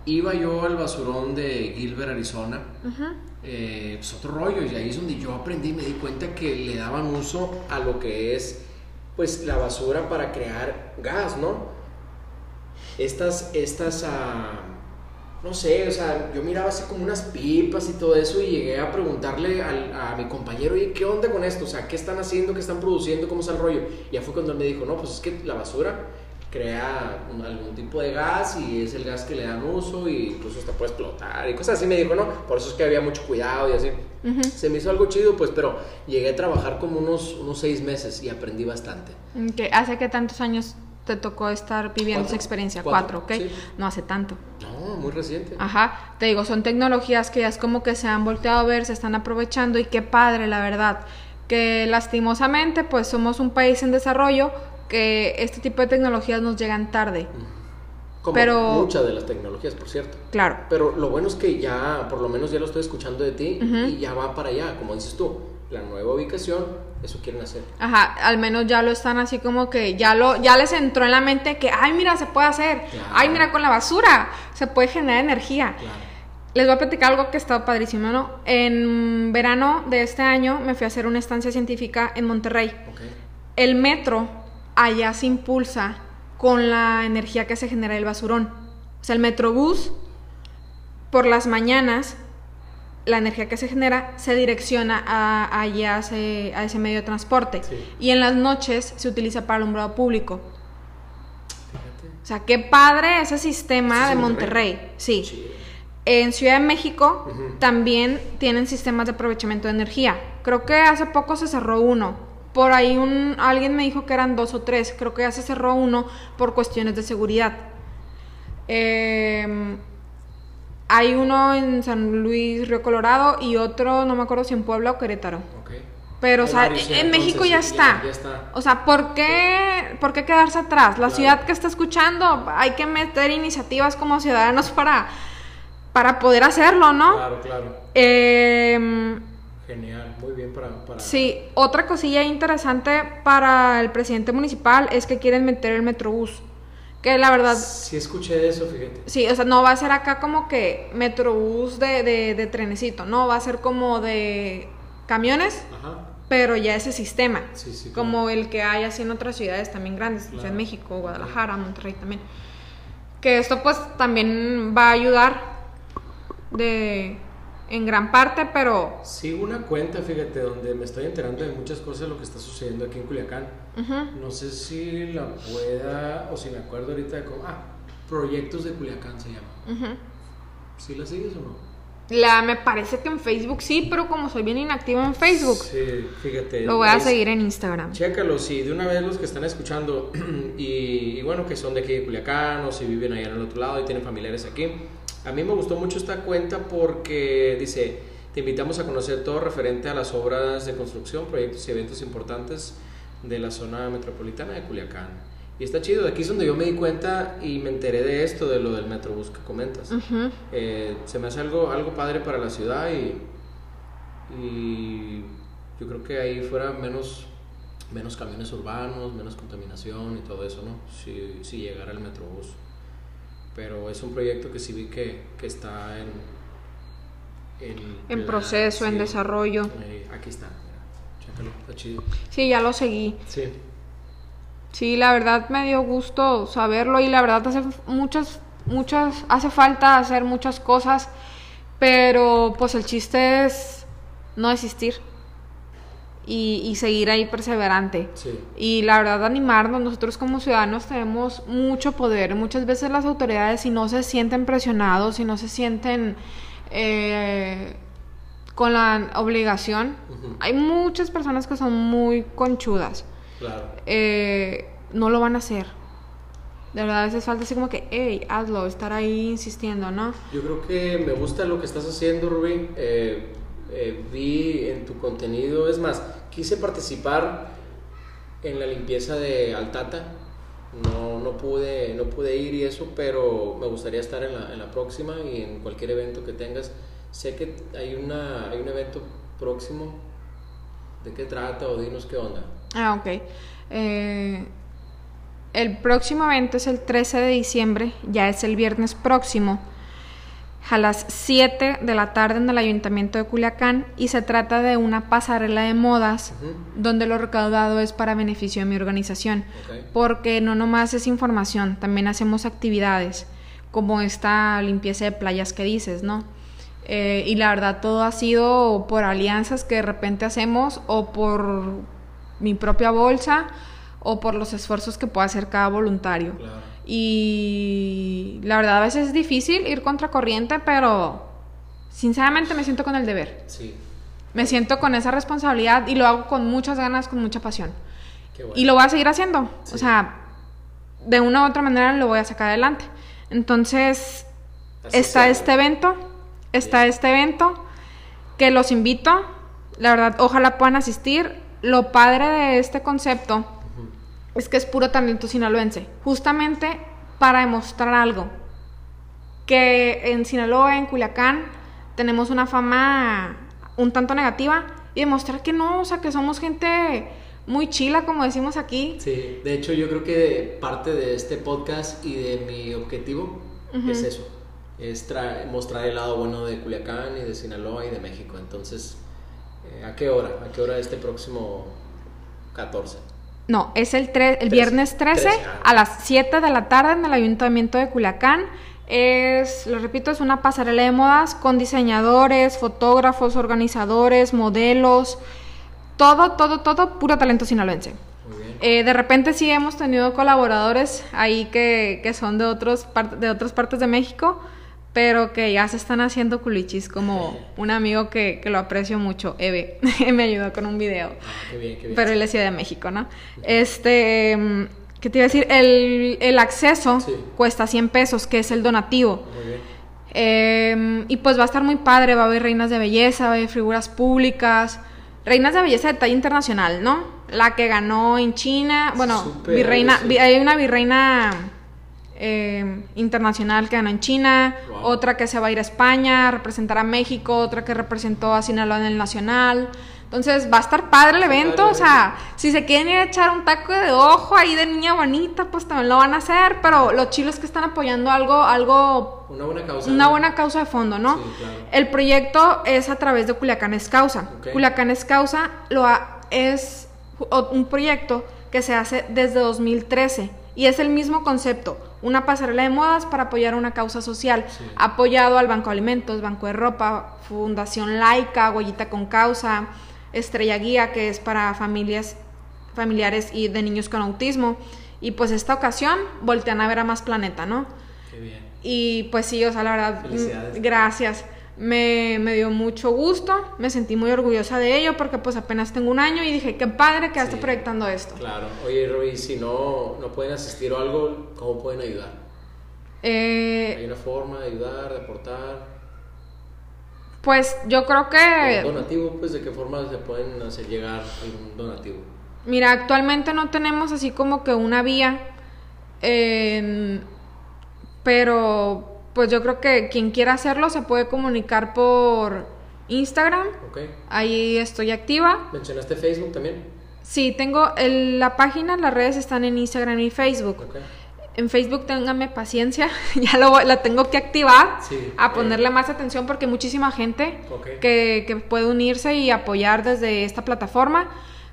iba yo al basurón de Gilbert, Arizona. Ujú. Eh, pues otro rollo, y ahí es donde yo aprendí y me di cuenta que le daban uso a lo que es pues la basura para crear gas, ¿no? Estas, estas, ah, no sé, o sea, yo miraba así como unas pipas y todo eso y llegué a preguntarle al, a mi compañero, oye, ¿qué onda con esto? O sea, ¿qué están haciendo? ¿Qué están produciendo? ¿Cómo está el rollo? Y ya fue cuando él me dijo, no, pues es que la basura crea un, algún tipo de gas y es el gas que le dan uso y incluso hasta puede explotar y cosas así, me dijo, ¿no? Por eso es que había mucho cuidado y así. Uh-huh. Se me hizo algo chido, pues, pero llegué a trabajar como unos, unos seis meses y aprendí bastante. Okay. ¿Hace qué tantos años te tocó estar viviendo esa experiencia? Cuatro, Cuatro ¿ok? Sí. No hace tanto. No, muy reciente. Ajá, te digo, son tecnologías que ya es como que se han volteado a ver, se están aprovechando y qué padre, la verdad, que lastimosamente pues somos un país en desarrollo que este tipo de tecnologías nos llegan tarde. Como pero, muchas de las tecnologías, por cierto. Claro. Pero lo bueno es que ya, por lo menos ya lo estoy escuchando de ti, uh-huh. y ya va para allá, como dices tú, la nueva ubicación, eso quieren hacer. Ajá, al menos ya lo están así como que ya lo ya les entró en la mente que, ay, mira, se puede hacer. Claro. Ay, mira, con la basura se puede generar energía. Claro. Les voy a platicar algo que ha estado padrísimo, ¿no? En verano de este año me fui a hacer una estancia científica en Monterrey. Okay. El metro allá se impulsa con la energía que se genera del basurón. O sea, el metrobús, por las mañanas, la energía que se genera se direcciona a, a, allá, a, ese, a ese medio de transporte. Sí. Y en las noches se utiliza para alumbrado público. Fíjate. O sea, qué padre ese sistema de Monterrey. Monterrey. Sí. sí. En Ciudad de México uh-huh. también tienen sistemas de aprovechamiento de energía. Creo que hace poco se cerró uno. Por ahí un, alguien me dijo que eran dos o tres. Creo que ya se cerró uno por cuestiones de seguridad. Eh, hay uno en San Luis, Río Colorado, y otro, no me acuerdo si en Puebla o Querétaro. Okay. Pero, o sea, en entonces, México ya, sí, está. Ya, ya está. O sea, ¿por qué, ¿por qué quedarse atrás? La claro. ciudad que está escuchando, hay que meter iniciativas como ciudadanos para, para poder hacerlo, ¿no? Claro, claro. Eh... Genial, muy bien para, para... Sí, otra cosilla interesante para el presidente municipal es que quieren meter el metrobús, que la verdad... Sí escuché eso, fíjate. Sí, o sea, no va a ser acá como que metrobús de, de, de trenecito, no, va a ser como de camiones, ajá. pero ya ese sistema, sí, sí, como claro. el que hay así en otras ciudades también grandes, claro. o sea, en México, Guadalajara, Monterrey también. Que esto pues también va a ayudar de... en gran parte, pero... Sigo una cuenta, fíjate, donde me estoy enterando de muchas cosas de lo que está sucediendo aquí en Culiacán. Uh-huh. No sé si la pueda, o si me acuerdo ahorita de cómo... Ah, Proyectos de Culiacán se llama. Uh-huh. ¿Sí la sigues o no? La, me parece que en Facebook sí, pero como soy bien inactiva en Facebook, sí, fíjate, lo voy a seguir en Instagram. Chécalo, sí, de una vez los que están escuchando y, y bueno, que son de aquí de Culiacán o si viven allá en el otro lado y tienen familiares aquí. A mí me gustó mucho esta cuenta porque dice, te invitamos a conocer todo referente a las obras de construcción, proyectos y eventos importantes de la zona metropolitana de Culiacán. Y está chido, de aquí es donde yo me di cuenta y me enteré de esto, de lo del metrobús que comentas. Uh-huh. Eh, se me hace algo, algo padre para la ciudad y, y yo creo que ahí fuera menos, menos camiones urbanos, menos contaminación y todo eso, ¿no? Si, si llegara el metrobús. Pero es un proyecto que sí vi que, que está en... En, en la, proceso, sí, en desarrollo. Eh, aquí está, mira, chécalo, está chido. Sí, ya lo seguí. Sí. Sí, la verdad me dio gusto saberlo y la verdad hace muchas, muchas, hace falta hacer muchas cosas, pero pues el chiste es no desistir. Y, y seguir ahí perseverante. Sí. Y la verdad animarnos, nosotros como ciudadanos tenemos mucho poder. Muchas veces las autoridades, si no se sienten presionados, si no se sienten eh, con la obligación, uh-huh. hay muchas personas que son muy conchudas. Claro. Eh, no lo van a hacer. De verdad a veces falta así como que, hey, hazlo, estar ahí insistiendo, ¿no? Yo creo que me gusta lo que estás haciendo, Rubí. eh, Eh, vi en tu contenido, es más, quise participar en la limpieza de Altata, no, no, pude, no pude ir y eso, pero me gustaría estar en la, en la próxima y en cualquier evento que tengas. Sé que hay, una, hay un evento próximo, ¿de qué trata o dinos qué onda? Ah, ok. Eh, el próximo evento es el trece de diciembre, ya es el viernes próximo. a las siete de la tarde en el Ayuntamiento de Culiacán y se trata de una pasarela de modas uh-huh. donde lo recaudado es para beneficio de mi organización. Okay. Porque no nomás es información, también hacemos actividades como esta limpieza de playas que dices, ¿no? Eh, y la verdad todo ha sido por alianzas que de repente hacemos o por mi propia bolsa o por los esfuerzos que pueda hacer cada voluntario. Claro. Y la verdad a veces es difícil ir contracorriente, pero sinceramente me siento con el deber. Sí. Me siento con esa responsabilidad y lo hago con muchas ganas, con mucha pasión. Qué bueno. Y lo voy a seguir haciendo. Sí. O sea, de una u otra manera lo voy a sacar adelante. Entonces, Así está sea. este evento, está Bien. este evento que los invito. La verdad, ojalá puedan asistir. Lo padre de este concepto es que es puro talento sinaloense, justamente para demostrar algo, que en Sinaloa, en Culiacán, tenemos una fama un tanto negativa y demostrar que no, o sea, que somos gente muy chila, como decimos aquí. Sí, de hecho yo creo que parte de este podcast y de mi objetivo uh-huh. es eso, es tra- mostrar el lado bueno de Culiacán y de Sinaloa y de México. Entonces, eh, ¿a qué hora? ¿A qué hora este próximo catorce? No, es el, tre- el viernes trece, trece a las siete de la tarde en el Ayuntamiento de Culiacán. Es, lo repito, es una pasarela de modas con diseñadores, fotógrafos, organizadores, modelos, todo, todo, todo, puro talento sinaloense. Muy bien. Eh, de repente sí hemos tenido colaboradores ahí que, que son de, otros part- de otras partes de México, pero que ya se están haciendo culichis, como un amigo que, que lo aprecio mucho, Eve, me ayudó con un video. Ah, qué bien, qué bien. Pero él es Ciudad de México, ¿no? Este, ¿qué te iba a decir? El, el acceso sí. cuesta cien pesos, que es el donativo. Muy bien. Eh, y pues va a estar muy padre, va a haber reinas de belleza, va a haber figuras públicas, reinas de belleza de talla internacional, ¿no? La que ganó en China, bueno, Super, virreina, sí. hay una virreina... Eh, internacional que ganó en China, wow. otra que se va a ir a España a representar a México, otra que representó a Sinaloa en el Nacional. Entonces va a estar padre el evento, o sea, si se quieren ir a echar un taco de ojo ahí de niña bonita, pues también lo van a hacer, pero lo chido es que están apoyando algo, algo una buena causa, una ¿no? buena causa de fondo, ¿no? Sí, claro. El proyecto es a través de Culiacán es Causa. Okay. Culiacán es Causa lo ha, es un proyecto que se hace desde dos mil trece y es el mismo concepto. Una pasarela de modas para apoyar una causa social, sí. apoyado al Banco de Alimentos, Banco de Ropa, Fundación Laica, Huellita con Causa, Estrella Guía, que es para familias, familiares y de niños con autismo. Y pues esta ocasión voltean a ver a Más Planeta, ¿no? Qué bien. Y pues sí, o sea, la verdad, Felicidades. Gracias. Me, me dio mucho gusto, me sentí muy orgullosa de ello porque pues apenas tengo un año y dije, qué padre que ya sí, esté proyectando esto. Claro. Oye, Roby, si no, no pueden asistir o algo, ¿cómo pueden ayudar? Eh, ¿Hay una forma de ayudar, de aportar? Pues yo creo que... ¿Un donativo? Pues, ¿de qué forma se pueden hacer llegar algún donativo? Mira, actualmente no tenemos así como que una vía, eh, pero... Pues yo creo que quien quiera hacerlo se puede comunicar por Instagram. Okay. Ahí estoy activa. ¿Mencionaste Facebook también? Sí, tengo el, la página, las redes están en Instagram y Facebook. Okay. En Facebook ténganme paciencia, ya lo, la tengo que activar, sí, a ponerle eh. más atención porque hay muchísima gente okay. que, que puede unirse y apoyar desde esta plataforma,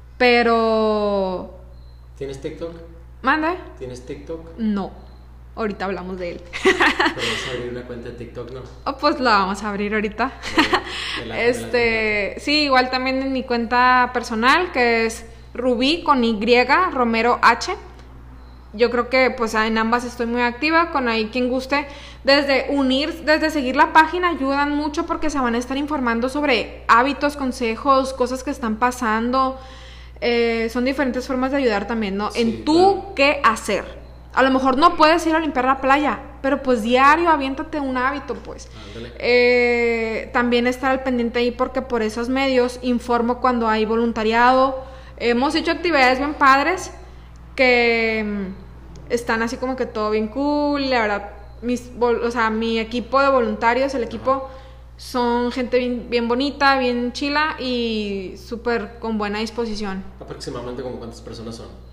pero... ¿Tienes TikTok? ¿Mande? ¿Tienes TikTok? No. Ahorita hablamos de él. ¿Podemos abrir una cuenta de TikTok, no? Oh, pues la vamos a abrir ahorita. De la, este, de la sí, igual también en mi cuenta personal, que es Rubí con Y, Romero H. Yo creo que pues en ambas estoy muy activa, con ahí quien guste. Desde unir, desde seguir la página ayudan mucho porque se van a estar informando sobre hábitos, consejos, cosas que están pasando. Eh, son diferentes formas de ayudar también, ¿no? Sí, en tú claro. qué hacer. A lo mejor no puedes ir a limpiar la playa, pero pues diario aviéntate un hábito, pues. Eh, también estar al pendiente ahí porque por esos medios informo cuando hay voluntariado. Hemos hecho actividades bien padres que mm, están así como que todo bien cool. La verdad, mis, o sea, mi equipo de voluntarios, el equipo, son gente bien, bien bonita, bien chila y súper con buena disposición. ¿Aproximadamente como cuántas personas son?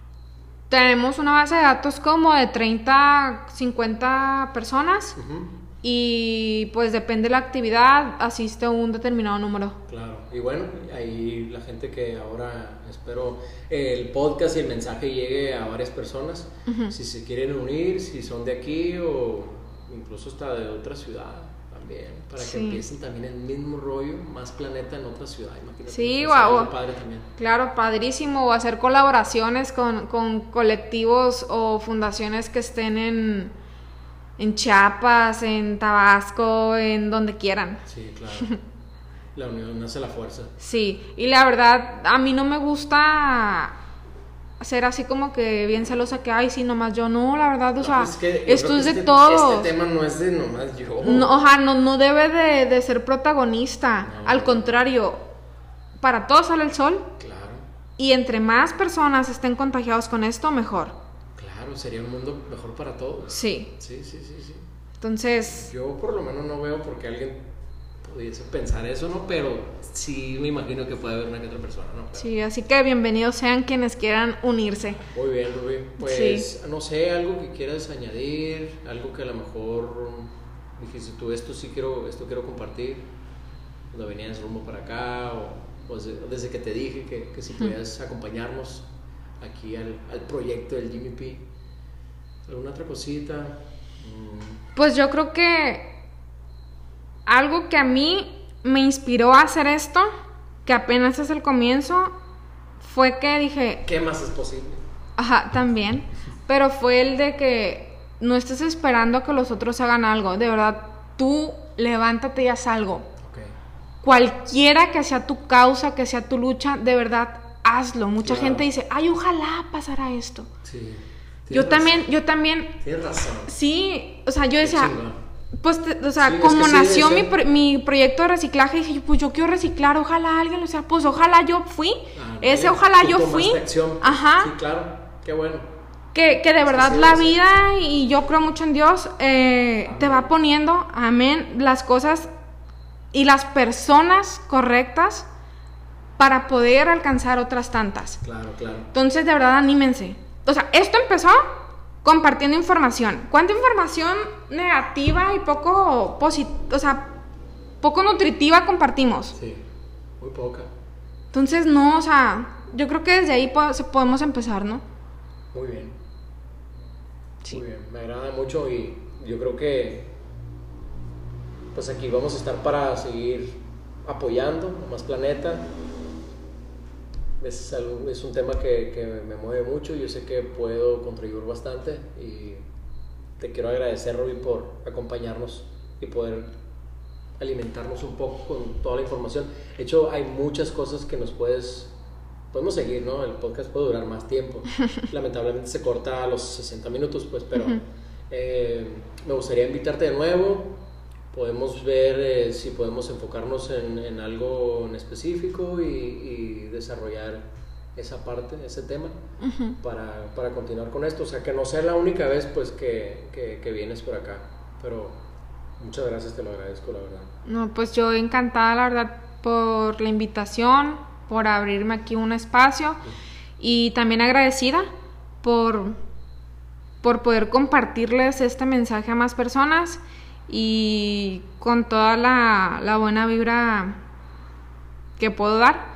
Tenemos una base de datos como de treinta, cincuenta personas. Uh-huh. y pues depende de la actividad, asiste un determinado número. Claro, y bueno, ahí la gente que ahora espero el podcast y el mensaje llegue a varias personas, uh-huh. si se quieren unir, si son de aquí o incluso hasta de otra ciudad también, para sí. que empiecen también el mismo rollo, Más Planeta en otra ciudad, imagínate. Sí, wow. Padre también. Claro, padrísimo, o hacer colaboraciones con, con colectivos o fundaciones que estén en, en Chiapas, en Tabasco, en donde quieran. Sí, claro. La unión hace la fuerza. Sí, y la verdad, a mí no me gusta ser así como que bien celosa que, ay, sí, nomás yo, no, la verdad, o no, sea, pues es que esto es de este, todos. Este tema no es de nomás yo. No, o sea, no, no debe de, de ser protagonista, no, al contrario, para todos sale el sol. Claro. Y entre más personas estén contagiados con esto, mejor. Claro, sería un mundo mejor para todos. Sí. Sí, sí, sí, sí. Entonces... Yo por lo menos no veo por qué alguien pudiese pensar eso, ¿no? Pero sí me imagino que puede haber una que otra persona, ¿no? Pero... Sí, así que bienvenidos sean quienes quieran unirse. Muy bien, Rubí. Pues, sí. no sé, algo que quieras añadir, algo que a lo mejor dijiste tú, esto sí quiero, esto quiero compartir, cuando venías rumbo para acá, o, o desde, desde que te dije que, que si pudieras acompañarnos aquí al, al proyecto del Jimmy P. ¿Alguna otra cosita? Mm. Pues yo creo que algo que a mí me inspiró a hacer esto, que apenas es el comienzo, fue que dije... ¿Qué más es posible? Ajá, también. Pero fue el de que no estés esperando a que los otros hagan algo. De verdad, tú levántate y haz algo. Okay. Cualquiera que sea tu causa, que sea tu lucha, de verdad, hazlo. Mucha claro. gente dice, ay, ojalá pasara esto. Sí. Yo razón. también, yo también... Tienes razón. Sí, o sea, yo decía... Pues, te, o sea, sí, como es que nació sí, mi, pro, mi proyecto de reciclaje, dije, pues yo quiero reciclar, ojalá alguien lo sea, pues ojalá yo fui, ah, ese bien. ojalá Tú yo fui, acción. ajá, sí, claro, qué bueno, que, que de verdad sí, la sí. vida, y yo creo mucho en Dios, eh, te va poniendo, amén, las cosas y las personas correctas para poder alcanzar otras tantas. Claro, claro. Entonces, de verdad, anímense. O sea, esto empezó compartiendo información. ¿Cuánta información negativa y poco positiva, o sea, poco nutritiva compartimos? Sí, muy poca. Entonces, no, o sea, yo creo que desde ahí po- podemos empezar, ¿no? Muy bien. Sí. Muy bien, me agrada mucho y yo creo que pues aquí vamos a estar para seguir apoyando a Más Planeta. Es, algo, es un tema que, que me mueve mucho, yo sé que puedo contribuir bastante y te quiero agradecer, Rubí, por acompañarnos y poder alimentarnos un poco con toda la información. De hecho, hay muchas cosas que nos puedes, podemos seguir, ¿no? El podcast puede durar más tiempo. Lamentablemente se corta a los sesenta minutos, pues, pero uh-huh. eh, me gustaría invitarte de nuevo. Podemos ver eh, si podemos enfocarnos en, en algo en específico y, y desarrollar esa parte, ese tema, uh-huh. para, para continuar con esto. O sea, que no sea la única vez pues que, que, que vienes por acá. Pero muchas gracias, te lo agradezco, la verdad. No, pues yo encantada, la verdad, por la invitación, por abrirme aquí un espacio, uh-huh. y también agradecida por, por poder compartirles este mensaje a más personas. Y con toda la, la buena vibra que puedo dar.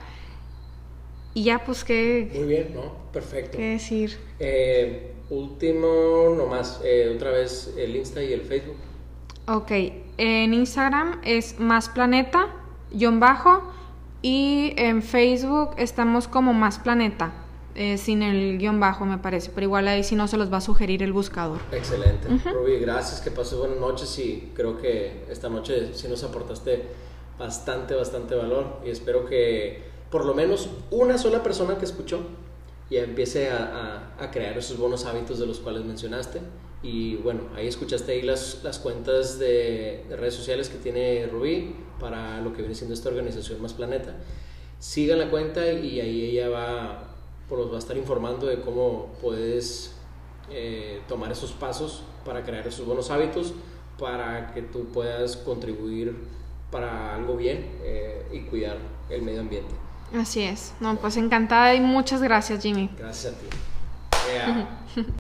Y ya, pues, ¿qué? Muy bien, ¿no? Perfecto. ¿Qué decir? Eh, último, nomás, eh, otra vez el Insta y el Facebook. Ok, en Instagram es Más Planeta, guión bajo, y en Facebook estamos como Más Planeta. Eh, sin el guión bajo, me parece, pero igual ahí si no se los va a sugerir el buscador. Excelente. Uh-huh. Rubí, gracias, que pases buenas noches y creo que esta noche sí nos aportaste bastante, bastante valor y espero que por lo menos una sola persona que escuchó ya empiece a, a, a crear esos buenos hábitos de los cuales mencionaste. Y bueno, ahí escuchaste ahí las, las cuentas de, de redes sociales que tiene Rubí para lo que viene siendo esta organización Más Planeta. Sigan la cuenta y ahí ella va pues va a estar informando de cómo puedes eh, tomar esos pasos para crear esos buenos hábitos para que tú puedas contribuir para algo bien eh, y cuidar el medio ambiente. Así es. No, pues encantada y muchas gracias, Jimmy. Gracias a ti. Yeah.